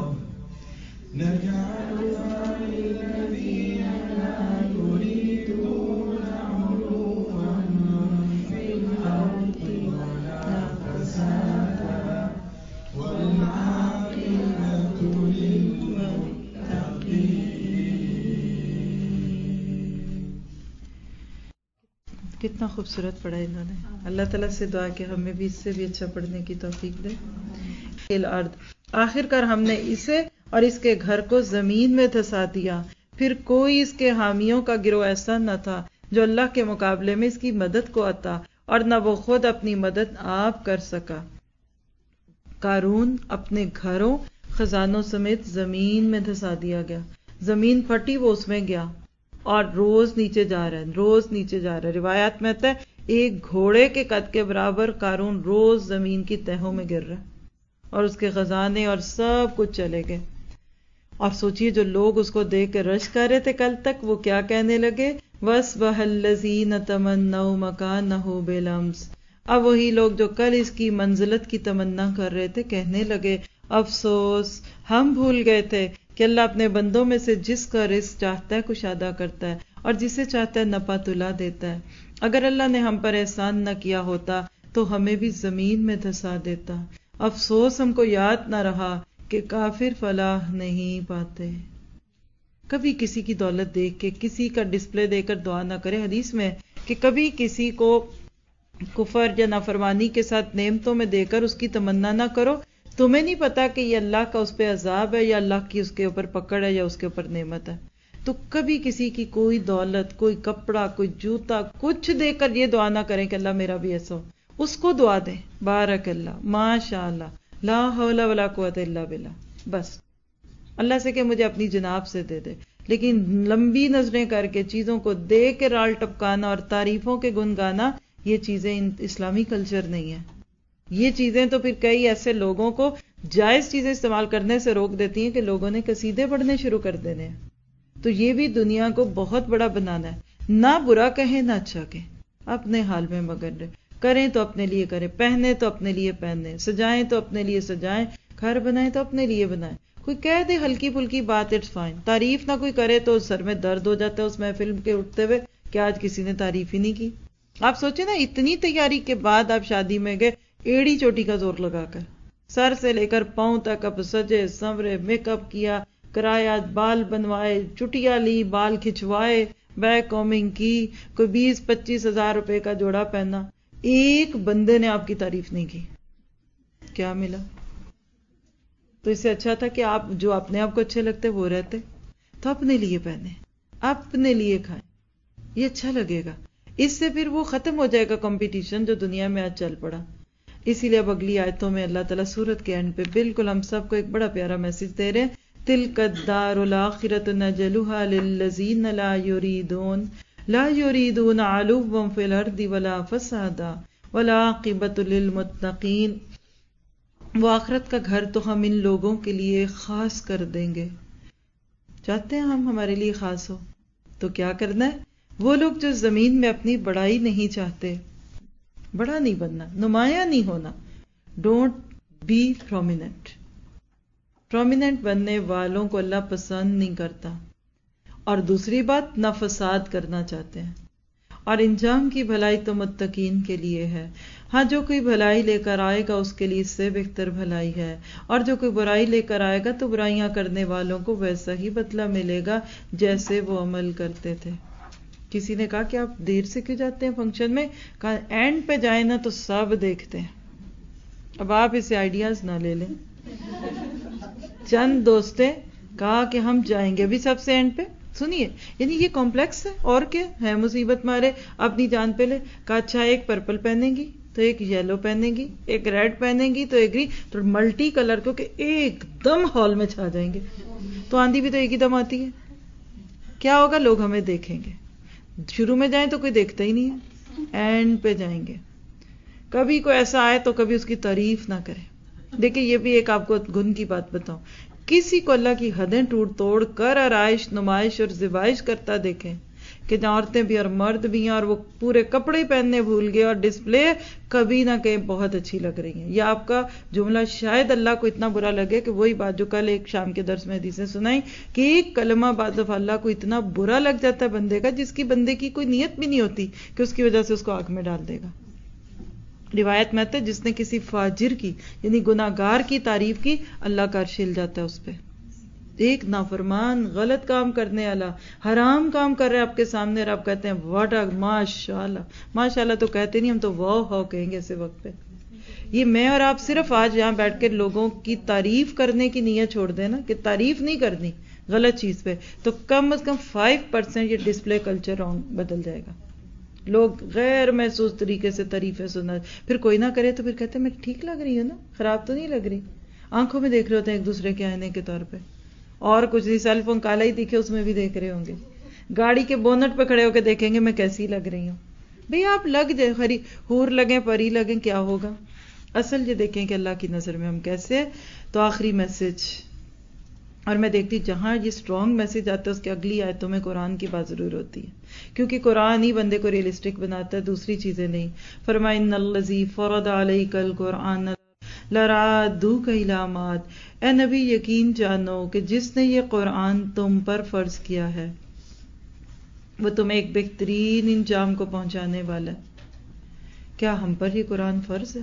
نجعلها للذين لا يريدون علوا في الأرض ولا فسادا والعاقبة للمتقين. کتنا خوبصورت پڑھا انہوں نے. اللہ تعالیٰ سے دعا کہ ہمیں بھی اس سے بھی اچھا پڑھنے کی توفیق دے. الارض، آخر کار ہم نے اسے اور اس کے گھر کو زمین میں دھسا دیا، پھر کوئی اس کے حامیوں کا گروہ ایسا نہ تھا جو اللہ کے مقابلے میں اس کی مدد کو آتا، اور نہ وہ خود اپنی مدد آپ کر سکا. قارون اپنے گھروں خزانوں سمیت زمین میں دھسا دیا گیا. زمین پھٹی، وہ اس میں گیا اور روز نیچے جا رہا ہے، روز نیچے جا رہا ہے. روایات میں آتا ہے ایک گھوڑے کے قد کے برابر قارون روز زمین کی تہوں میں گر رہا ہے، اور اس کے خزانے اور سب کچھ چلے گئے. اور سوچئے جو لوگ اس کو دیکھ کے رش کر رہے تھے کل تک، وہ کیا کہنے لگے؟ وَأَصْبَحَ الَّذِينَ تَمَنَّوْا مَكَانَهُ بِالْأَمْسِ. اب وہی لوگ جو کل اس کی منزلت کی تمنا کر رہے تھے کہنے لگے افسوس، ہم بھول گئے تھے کہ اللہ اپنے بندوں میں سے جس کا رزق چاہتا ہے کشادہ کرتا ہے اور جسے چاہتا ہے نپا تلا دیتا ہے. اگر اللہ نے ہم پر احسان نہ کیا ہوتا تو ہمیں بھی زمین میں دھسا دیتا. افسوس ہم کو یاد نہ رہا کہ کافر فلاح نہیں پاتے. کبھی کسی کی دولت دیکھ کے، کسی کا ڈسپلے دے کر دعا نہ کرے. حدیث میں کہ کبھی کسی کو کفر یا نافرمانی کے ساتھ نعمتوں میں دے کر اس کی تمنا نہ کرو. تمہیں نہیں پتا کہ یہ اللہ کا اس پہ عذاب ہے یا اللہ کی اس کے اوپر پکڑ ہے یا اس کے اوپر نعمت ہے. تو کبھی کسی کی کوئی دولت، کوئی کپڑا، کوئی جوتا، کچھ دے کر یہ دعا نہ کریں کہ اللہ میرا بھی ایسا ہو. اس کو دعا دیں بارک اللہ، ماشاء اللہ، لا حول ولا قوت الا باللہ. بس اللہ سے کہ مجھے اپنی جناب سے دے دے. لیکن لمبی نظریں کر کے چیزوں کو دے کے رال ٹپکانا اور تعریفوں کے گن گانا، یہ چیزیں اسلامی کلچر نہیں ہے. یہ چیزیں تو پھر کئی ایسے لوگوں کو جائز چیزیں استعمال کرنے سے روک دیتی ہیں کہ لوگوں نے قصیدے پڑھنے شروع کر دینے ہیں. تو یہ بھی دنیا کو بہت بڑا بنانا ہے. نہ برا کہیں نہ اچھا کہیں، اپنے حال میں مگن رہے. کریں تو اپنے لیے کریں، پہنے تو اپنے لیے پہنے، سجائیں تو اپنے لیے سجائیں، گھر بنائیں تو اپنے لیے بنائیں. کوئی کہہ دے ہلکی پھلکی بات، اٹس فائن. تعریف نہ کوئی کرے تو سر میں درد ہو جاتا ہے اس محفل کے اٹھتے ہوئے کہ آج کسی نے تعریف ہی نہیں کی. آپ سوچیں نا، اتنی تیاری کے بعد آپ شادی میں گئے ایڑی چوٹی کا زور لگا کر، سر سے لے کر پاؤں تک اب سجے سنورے، میک اپ کیا، کرایا، بال بنوائے، چٹیا لی، بال کھچوائے، بیک کومنگ کی، کوئی بیس پچیس ہزار روپے کا جوڑا پہنا. ایک بندے نے آپ کی تعریف نہیں کی. کیا ملا؟ تو اس سے اچھا تھا کہ آپ جو اپنے آپ کو اچھے لگتے وہ رہتے. تو اپنے لیے پہنے، اپنے لیے کھائیں، یہ اچھا لگے گا. اس سے پھر وہ ختم ہو جائے گا کمپٹیشن جو دنیا میں آج چل پڑا. اسی لیے اب اگلی آیتوں میں اللہ تعالیٰ سورت کے اینڈ پہ بالکل ہم سب کو ایک بڑا پیارا میسج دے رہے ہیں. تلک الدار الآخرۃ نجعلها للذین لا یریدون لا یریدون علوا فی الارض ولا فسادا والعاقبۃ للمتقین. وہ آخرت کا گھر تو ہم ان لوگوں کے لیے خاص کر دیں گے. چاہتے ہیں ہم ہمارے لیے خاص ہو تو کیا کرنا ہے؟ وہ لوگ جو زمین میں اپنی بڑائی نہیں چاہتے، بڑا نہیں بننا، نمایاں نہیں ہونا. Don't be prominent. پرومیننٹ بننے والوں کو اللہ پسند نہیں کرتا. اور دوسری بات، نہ فساد کرنا چاہتے ہیں. اور انجام کی بھلائی تو متقین کے لیے ہے. ہاں، جو کوئی بھلائی لے کر آئے گا اس کے لیے اس سے بہتر بھلائی ہے، اور جو کوئی برائی لے کر آئے گا تو برائیاں کرنے والوں کو ویسا ہی بدلہ ملے گا جیسے وہ عمل کرتے تھے. کسی نے کہا کہ آپ دیر سے کیوں جاتے ہیں فنکشن میں؟ کہا اینڈ پہ جائیں نا تو سب دیکھتے ہیں. اب آپ اسے آئیڈیاز نہ لے لیں. چند دوستیں کہا کہ ہم جائیں گے ابھی سب سے اینڈ پہ سنیے، یعنی یہ کمپلیکس ہے اور کیا ہے، مصیبت مارے اپنی جان پہ لے، کہا اچھا ایک پرپل پہنے گی تو ایک یلو پہنے گی، ایک ریڈ پہنے گی تو ایک گرین، تو ملٹی کلر کو کہ ایک دم ہال میں چھا جائیں گے. تو آندھی بھی تو ایک ہی دم آتی ہے، کیا ہوگا؟ لوگ ہمیں دیکھیں گے. شروع میں جائیں تو کوئی دیکھتا ہی نہیں ہے، اینڈ پہ جائیں گے. کبھی کوئی ایسا آئے تو کبھی اس کی تعریف نہ کرے. دیکھیں یہ بھی ایک آپ کو گن کی بات بتاؤں، کسی کو اللہ کی حدیں ٹوٹ توڑ کر آرائش نمائش اور زبائش کرتا دیکھیں کہ جہاں عورتیں بھی اور مرد بھی ہیں اور وہ پورے کپڑے پہننے بھول گئے اور ڈسپلے کبھی نہ کہیں بہت اچھی لگ رہی ہیں. یا آپ کا جملہ شاید اللہ کو اتنا برا لگے کہ وہی بات جو کل ایک شام کے درس میں حدیثیں سنائی کہ ایک کلمہ بعد دفعہ اللہ کو اتنا برا لگ جاتا ہے بندے کا جس کی بندے کی کوئی نیت بھی نہیں ہوتی کہ اس کی وجہ سے اس کو آگ میں ڈال دے گا. روایت میں آتا ہے جس نے کسی فاجر کی یعنی گناہگار کی تعریف کی اللہ کا عرش ہل جاتا ہے اس پہ. ایک نافرمان غلط کام کرنے والا حرام کام کر رہے آپ کے سامنے اور آپ کہتے ہیں واٹ ماشاء اللہ. ماشاء اللہ تو کہتے نہیں، ہم تو واو ہاؤ کہیں گے ایسے وقت پہ. یہ میں اور آپ صرف آج یہاں بیٹھ کے لوگوں کی تعریف کرنے کی نیت چھوڑ دیں نا کہ تعریف نہیں کرنی غلط چیز پہ، تو کم از کم فائیو پرسینٹ یہ ڈسپلے کلچر بدل جائے گا. لوگ غیر محسوس طریقے سے تعریفیں سنا، پھر کوئی نہ کرے تو پھر کہتے ہیں میں ٹھیک لگ رہی ہوں نا، خراب تو نہیں لگ رہی. آنکھوں میں دیکھ رہے ہوتے ہیں ایک دوسرے کے آئینے کے طور پہ، اور کچھ نہیں، سیل فون کالا ہی دکھے اس میں بھی دیکھ رہے ہوں گے. گاڑی کے بونٹ پہ کھڑے ہو کے دیکھیں گے میں کیسی لگ رہی ہوں. بھئی آپ لگ جائے، خری حور لگیں پری لگیں کیا ہوگا، اصل یہ دیکھیں کہ اللہ کی نظر میں ہم کیسے. تو آخری میسج، اور میں دیکھتی جہاں یہ اسٹرانگ میسج آتا ہے اس کے اگلی آیتوں میں قرآن کی بات ضرور ہوتی ہے، کیونکہ قرآن ہی بندے کو ریئلسٹک بناتا ہے، دوسری چیزیں نہیں. فرمائے ان الذی فرض علیک القرآن لرادوک الی معاد، اے نبی یقین جانو کہ جس نے یہ قرآن تم پر فرض کیا ہے وہ تمہیں ایک بہترین انجام کو پہنچانے والا ہے. کیا ہم پر یہ قرآن فرض ہے؟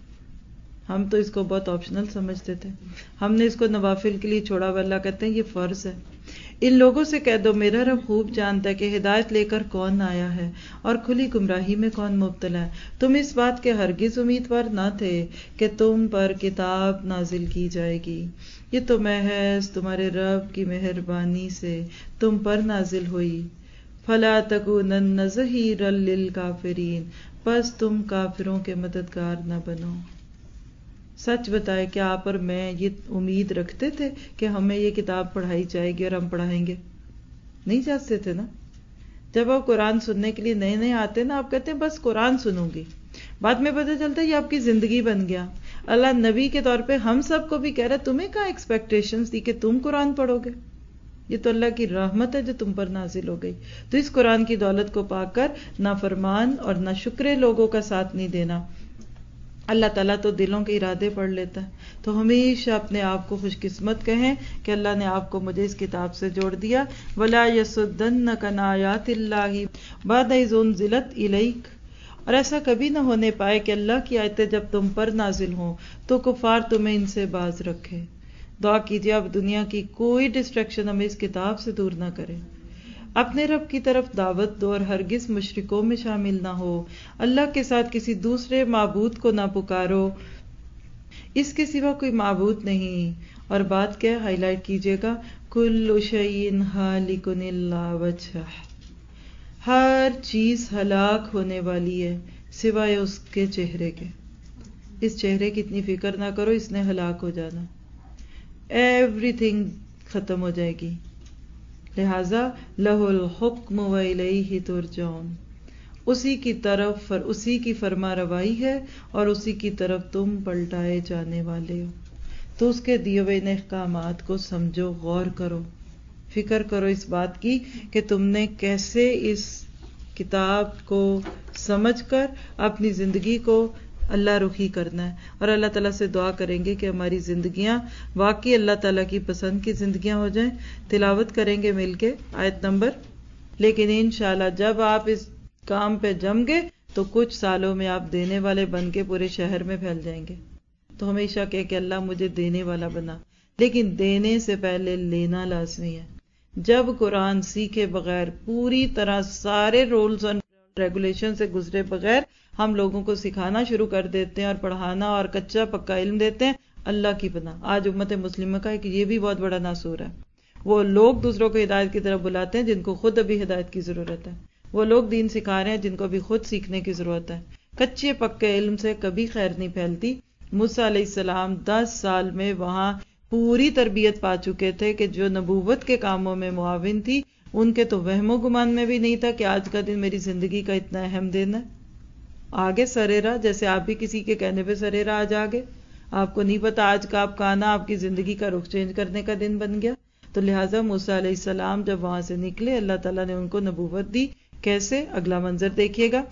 ہم تو اس کو بہت آپشنل سمجھتے تھے، ہم نے اس کو نوافل کے لیے چھوڑا ہوا. اللہ کہتے ہیں یہ فرض ہے. ان لوگوں سے کہہ دو میرا رب خوب جانتا ہے کہ ہدایت لے کر کون آیا ہے اور کھلی گمراہی میں کون مبتلا ہے. تم اس بات کے ہرگز امیدوار نہ تھے کہ تم پر کتاب نازل کی جائے گی، یہ تو محض تمہارے رب کی مہربانی سے تم پر نازل ہوئی. فلا تکونن ظہیرا للکافرین، بس تم کافروں کے مددگار نہ بنو. سچ بتائے کیا آپ اور میں یہ امید رکھتے تھے کہ ہمیں یہ کتاب پڑھائی جائے گی اور ہم پڑھائیں گے؟ نہیں چاہتے تھے نا. جب آپ قرآن سننے کے لیے نئے نئے آتے نا آپ کہتے ہیں بس قرآن سنوں گی، بعد میں پتہ چلتا ہے یہ آپ کی زندگی بن گیا. اللہ نبی کے طور پہ ہم سب کو بھی کہہ رہا ہے تمہیں کہاں ایکسپیکٹیشنز تھی کہ تم قرآن پڑھو گے، یہ تو اللہ کی رحمت ہے جو تم پر نازل ہو گئی. تو اس قرآن کی دولت کو پا کر نافرمان اور ناشکرے لوگوں کا ساتھ نہیں دینا. اللہ تعالیٰ تو دلوں کے ارادے پڑھ لیتا ہے. تو ہمیشہ اپنے آپ کو خوش قسمت کہیں کہ اللہ نے آپ کو مجھے اس کتاب سے جوڑ دیا. وَلَا يَصُدَّنَّكَ عَنْ آيَاتِ اللَّهِ بَعْدَ إِذْ أُنزِلَتْ إِلَيْكَ، اور ایسا کبھی نہ ہونے پائے کہ اللہ کی آیتیں جب تم پر نازل ہوں تو کفار تمہیں ان سے باز رکھے. دعا کیجیے اب دنیا کی کوئی ڈسٹریکشن ہمیں اس کتاب سے دور نہ کرے. اپنے رب کی طرف دعوت دو اور ہرگز مشرکوں میں شامل نہ ہو. اللہ کے ساتھ کسی دوسرے معبود کو نہ پکارو، اس کے سوا کوئی معبود نہیں. اور بات کیا ہائی لائٹ کیجیے گا، کل شیء ہالک الا وجہہ، ہر چیز ہلاک ہونے والی ہے سوائے اس کے چہرے کے. اس چہرے کی اتنی فکر نہ کرو، اس نے ہلاک ہو جانا، ایوری تھنگ ختم ہو جائے گی. لہذا لہ الحکم وإلیہ ترجعون، اسی کی طرف اسی کی فرما روائی ہے اور اسی کی طرف تم پلٹائے جانے والے ہو. تو اس کے دیے ہوئے احکامات کو سمجھو، غور کرو، فکر کرو اس بات کی کہ تم نے کیسے اس کتاب کو سمجھ کر اپنی زندگی کو اللہ رخی کرنا ہے. اور اللہ تعالیٰ سے دعا کریں گے کہ ہماری زندگیاں واقعی اللہ تعالیٰ کی پسند کی زندگیاں ہو جائیں. تلاوت کریں گے مل کے آیت نمبر، لیکن انشاءاللہ جب آپ اس کام پہ جم گے تو کچھ سالوں میں آپ دینے والے بن کے پورے شہر میں پھیل جائیں گے. تو ہمیشہ کہے کہ اللہ مجھے دینے والا بنا، لیکن دینے سے پہلے لینا لازمی ہے. جب قرآن سیکھے بغیر، پوری طرح سارے رولز اور ریگولیشن سے گزرے بغیر ہم لوگوں کو سکھانا شروع کر دیتے ہیں اور پڑھانا اور کچا پکا علم دیتے ہیں، اللہ کی پناہ. آج امت مسلمہ کا کہ یہ بھی بہت بڑا ناصور ہے. وہ لوگ دوسروں کو ہدایت کی طرف بلاتے ہیں جن کو خود ابھی ہدایت کی ضرورت ہے. وہ لوگ دین سکھا رہے ہیں جن کو ابھی خود سیکھنے کی ضرورت ہے. کچے پکے علم سے کبھی خیر نہیں پھیلتی. موسیٰ علیہ السلام دس سال میں وہاں پوری تربیت پا چکے تھے کہ جو نبوت کے کاموں میں معاون تھی ان کے تو وہم و گمان میں بھی نہیں تھا کہ آج کا دن میری زندگی کا اتنا اہم دن ہے. آگے سریرا، جیسے آپ بھی کسی کے کہنے پہ سریرا آج آگے، آپ کو نہیں پتا آج کا آپ کا آنا آپ کی زندگی کا رخ چینج کرنے کا دن بن گیا. تو لہٰذا موسیٰ علیہ السلام جب وہاں سے نکلے اللہ تعالیٰ نے ان کو نبوت دی. کیسے؟ اگلا منظر دیکھیے گا.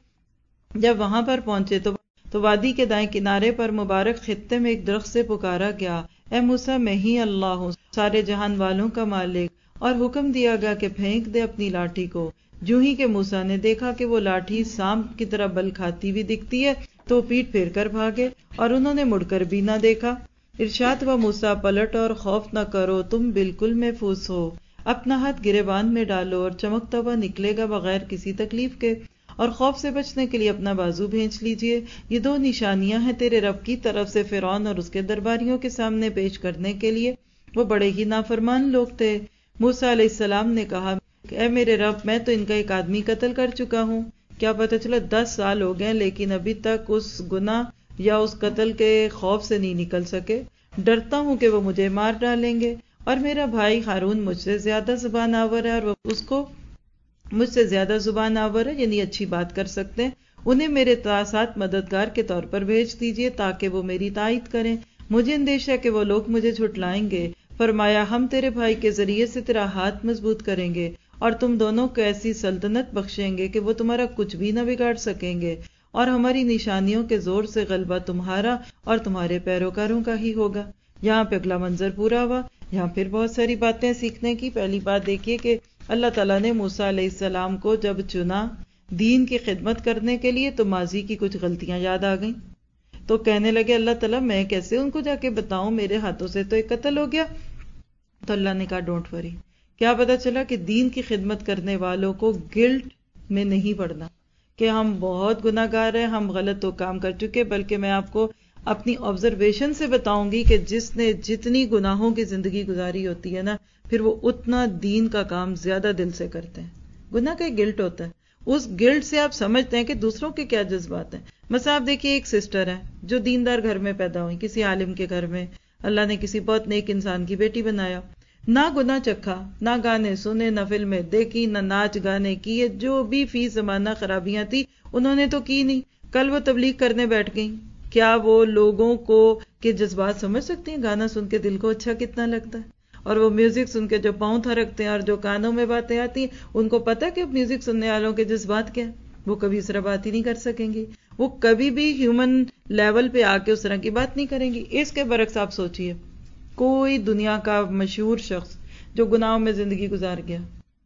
جب وہاں پر پہنچے تو تو وادی کے دائیں کنارے پر مبارک خطے میں ایک درخت سے پکارا گیا، اے موسیٰ میں ہی اللہ ہوں، سارے جہان والوں کا مالک. اور حکم دیا گیا کہ پھینک دے اپنی لاٹھی کو. جو ہی کہ موسیٰ نے دیکھا کہ وہ لاٹھی سانپ کی طرح بل کھاتی ہوئی دکھتی ہے تو پیٹ پھیر کر بھاگے اور انہوں نے مڑ کر بھی نہ دیکھا. ارشاد ہوا، موسیٰ پلٹ اور خوف نہ کرو، تم بالکل محفوظ ہو. اپنا ہاتھ گریبان میں ڈالو اور چمکتا ہوا نکلے گا بغیر کسی تکلیف کے. اور خوف سے بچنے کے لیے اپنا بازو بھینچ لیجئے. یہ دو نشانیاں ہیں تیرے رب کی طرف سے فرعون اور اس کے درباریوں کے سامنے پیش کرنے کے لیے. وہ بڑے ہی نافرمان لوگ تھے. موسیٰ علیہ السلام نے کہا، اے میرے رب، میں تو ان کا ایک آدمی قتل کر چکا ہوں. کیا پتہ چلا دس سال ہو گئے لیکن ابھی تک اس گناہ یا اس قتل کے خوف سے نہیں نکل سکے. ڈرتا ہوں کہ وہ مجھے مار ڈالیں گے. اور میرا بھائی ہارون مجھ سے زیادہ زبان آور ہے اور وہ اس کو مجھ سے زیادہ زبان آور ہے، یعنی اچھی بات کر سکتے ہیں. انہیں میرے ساتھ مددگار کے طور پر بھیج دیجیے تاکہ وہ میری تائید کریں. مجھے اندیشہ ہے کہ وہ لوگ مجھے جھٹلائیں گے. فرمایا، ہم تیرے بھائی کے ذریعے سے تیرا ہاتھ مضبوط کریں گے اور تم دونوں کو ایسی سلطنت بخشیں گے کہ وہ تمہارا کچھ بھی نہ بگاڑ سکیں گے، اور ہماری نشانیوں کے زور سے غلبہ تمہارا اور تمہارے پیروکاروں کا ہی ہوگا. یہاں پہ اگلا منظر پورا ہوا. یہاں پھر بہت ساری باتیں سیکھنے کی. پہلی بات دیکھیے کہ اللہ تعالیٰ نے موسیٰ علیہ السلام کو جب چنا دین کی خدمت کرنے کے لیے تو ماضی کی کچھ غلطیاں یاد آ گئیں. تو کہنے لگے اللہ تعالیٰ میں کیسے ان کو جا کے بتاؤں، میرے ہاتھوں سے تو ایک قتل ہو گیا. تو اللہ نے کہا ڈونٹ وری. کیا پتا چلا کہ دین کی خدمت کرنے والوں کو گلٹ میں نہیں پڑنا کہ ہم بہت گناہ گار ہیں، ہم غلط تو کام کر چکے، بلکہ میں آپ کو اپنی آبزرویشن سے بتاؤں گی کہ جس نے جتنی گناہوں کی زندگی گزاری ہوتی ہے نا، پھر وہ اتنا دین کا کام زیادہ دل سے کرتے ہیں. گناہ کا گلٹ ہوتا ہے، اس گلٹ سے آپ سمجھتے ہیں کہ دوسروں کے کیا جذبات ہیں. مثلا آپ دیکھیے ایک سسٹر ہے جو دیندار گھر میں پیدا ہوئی، کسی عالم کے گھر میں، اللہ نے کسی بہت نیک انسان کی بیٹی بنایا، نہ گناہ چکھا، نہ گانے سنے، نہ فلمیں دیکھی، نہ ناچ گانے کیے، جو بھی فی زمانہ خرابیاں تھی انہوں نے تو کی نہیں. کل وہ تبلیغ کرنے بیٹھ گئیں. کیا وہ لوگوں کو کے جذبات سمجھ سکتی ہیں؟ گانا سن کے دل کو اچھا کتنا لگتا ہے، اور وہ میوزک سن کے جو پاؤں تھرکتے ہیں اور جو کانوں میں باتیں آتی ہیں، ان کو پتہ کہ میوزک سننے والوں کے جذبات کیا ہیں. وہ کبھی اس طرح بات ہی نہیں کر سکیں گی. وہ کبھی بھی ہیومن لیول پہ آ کے اس طرح کی بات نہیں کریں گی. اس کے برعکس آپ سوچئے کوئی دنیا کا مشہور شخص جو گناہوں میں زندگی گزار گیا،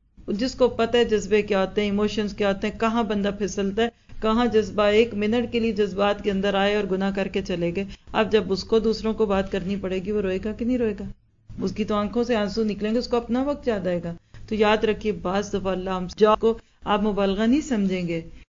جس کو پتہ ہے جذبے کیا ہوتے ہیں، ایموشنز کیا ہوتے ہیں، کہاں بندہ پھسلتا ہے، کہاں جذبہ ایک منٹ کے لیے جذبات کے اندر آئے اور گناہ کر کے چلے گئے. اب جب اس کو دوسروں کو بات کرنی پڑے گی، وہ روئے گا کہ نہیں روئے گا؟ اس کی تو آنکھوں سے آنسو نکلیں گے، اس کو اپنا وقت یاد آئے گا. تو یاد رکھیے بعض دفعہ اللہ ہم کو آپ مبالغہ نہیں سمجھیں گے.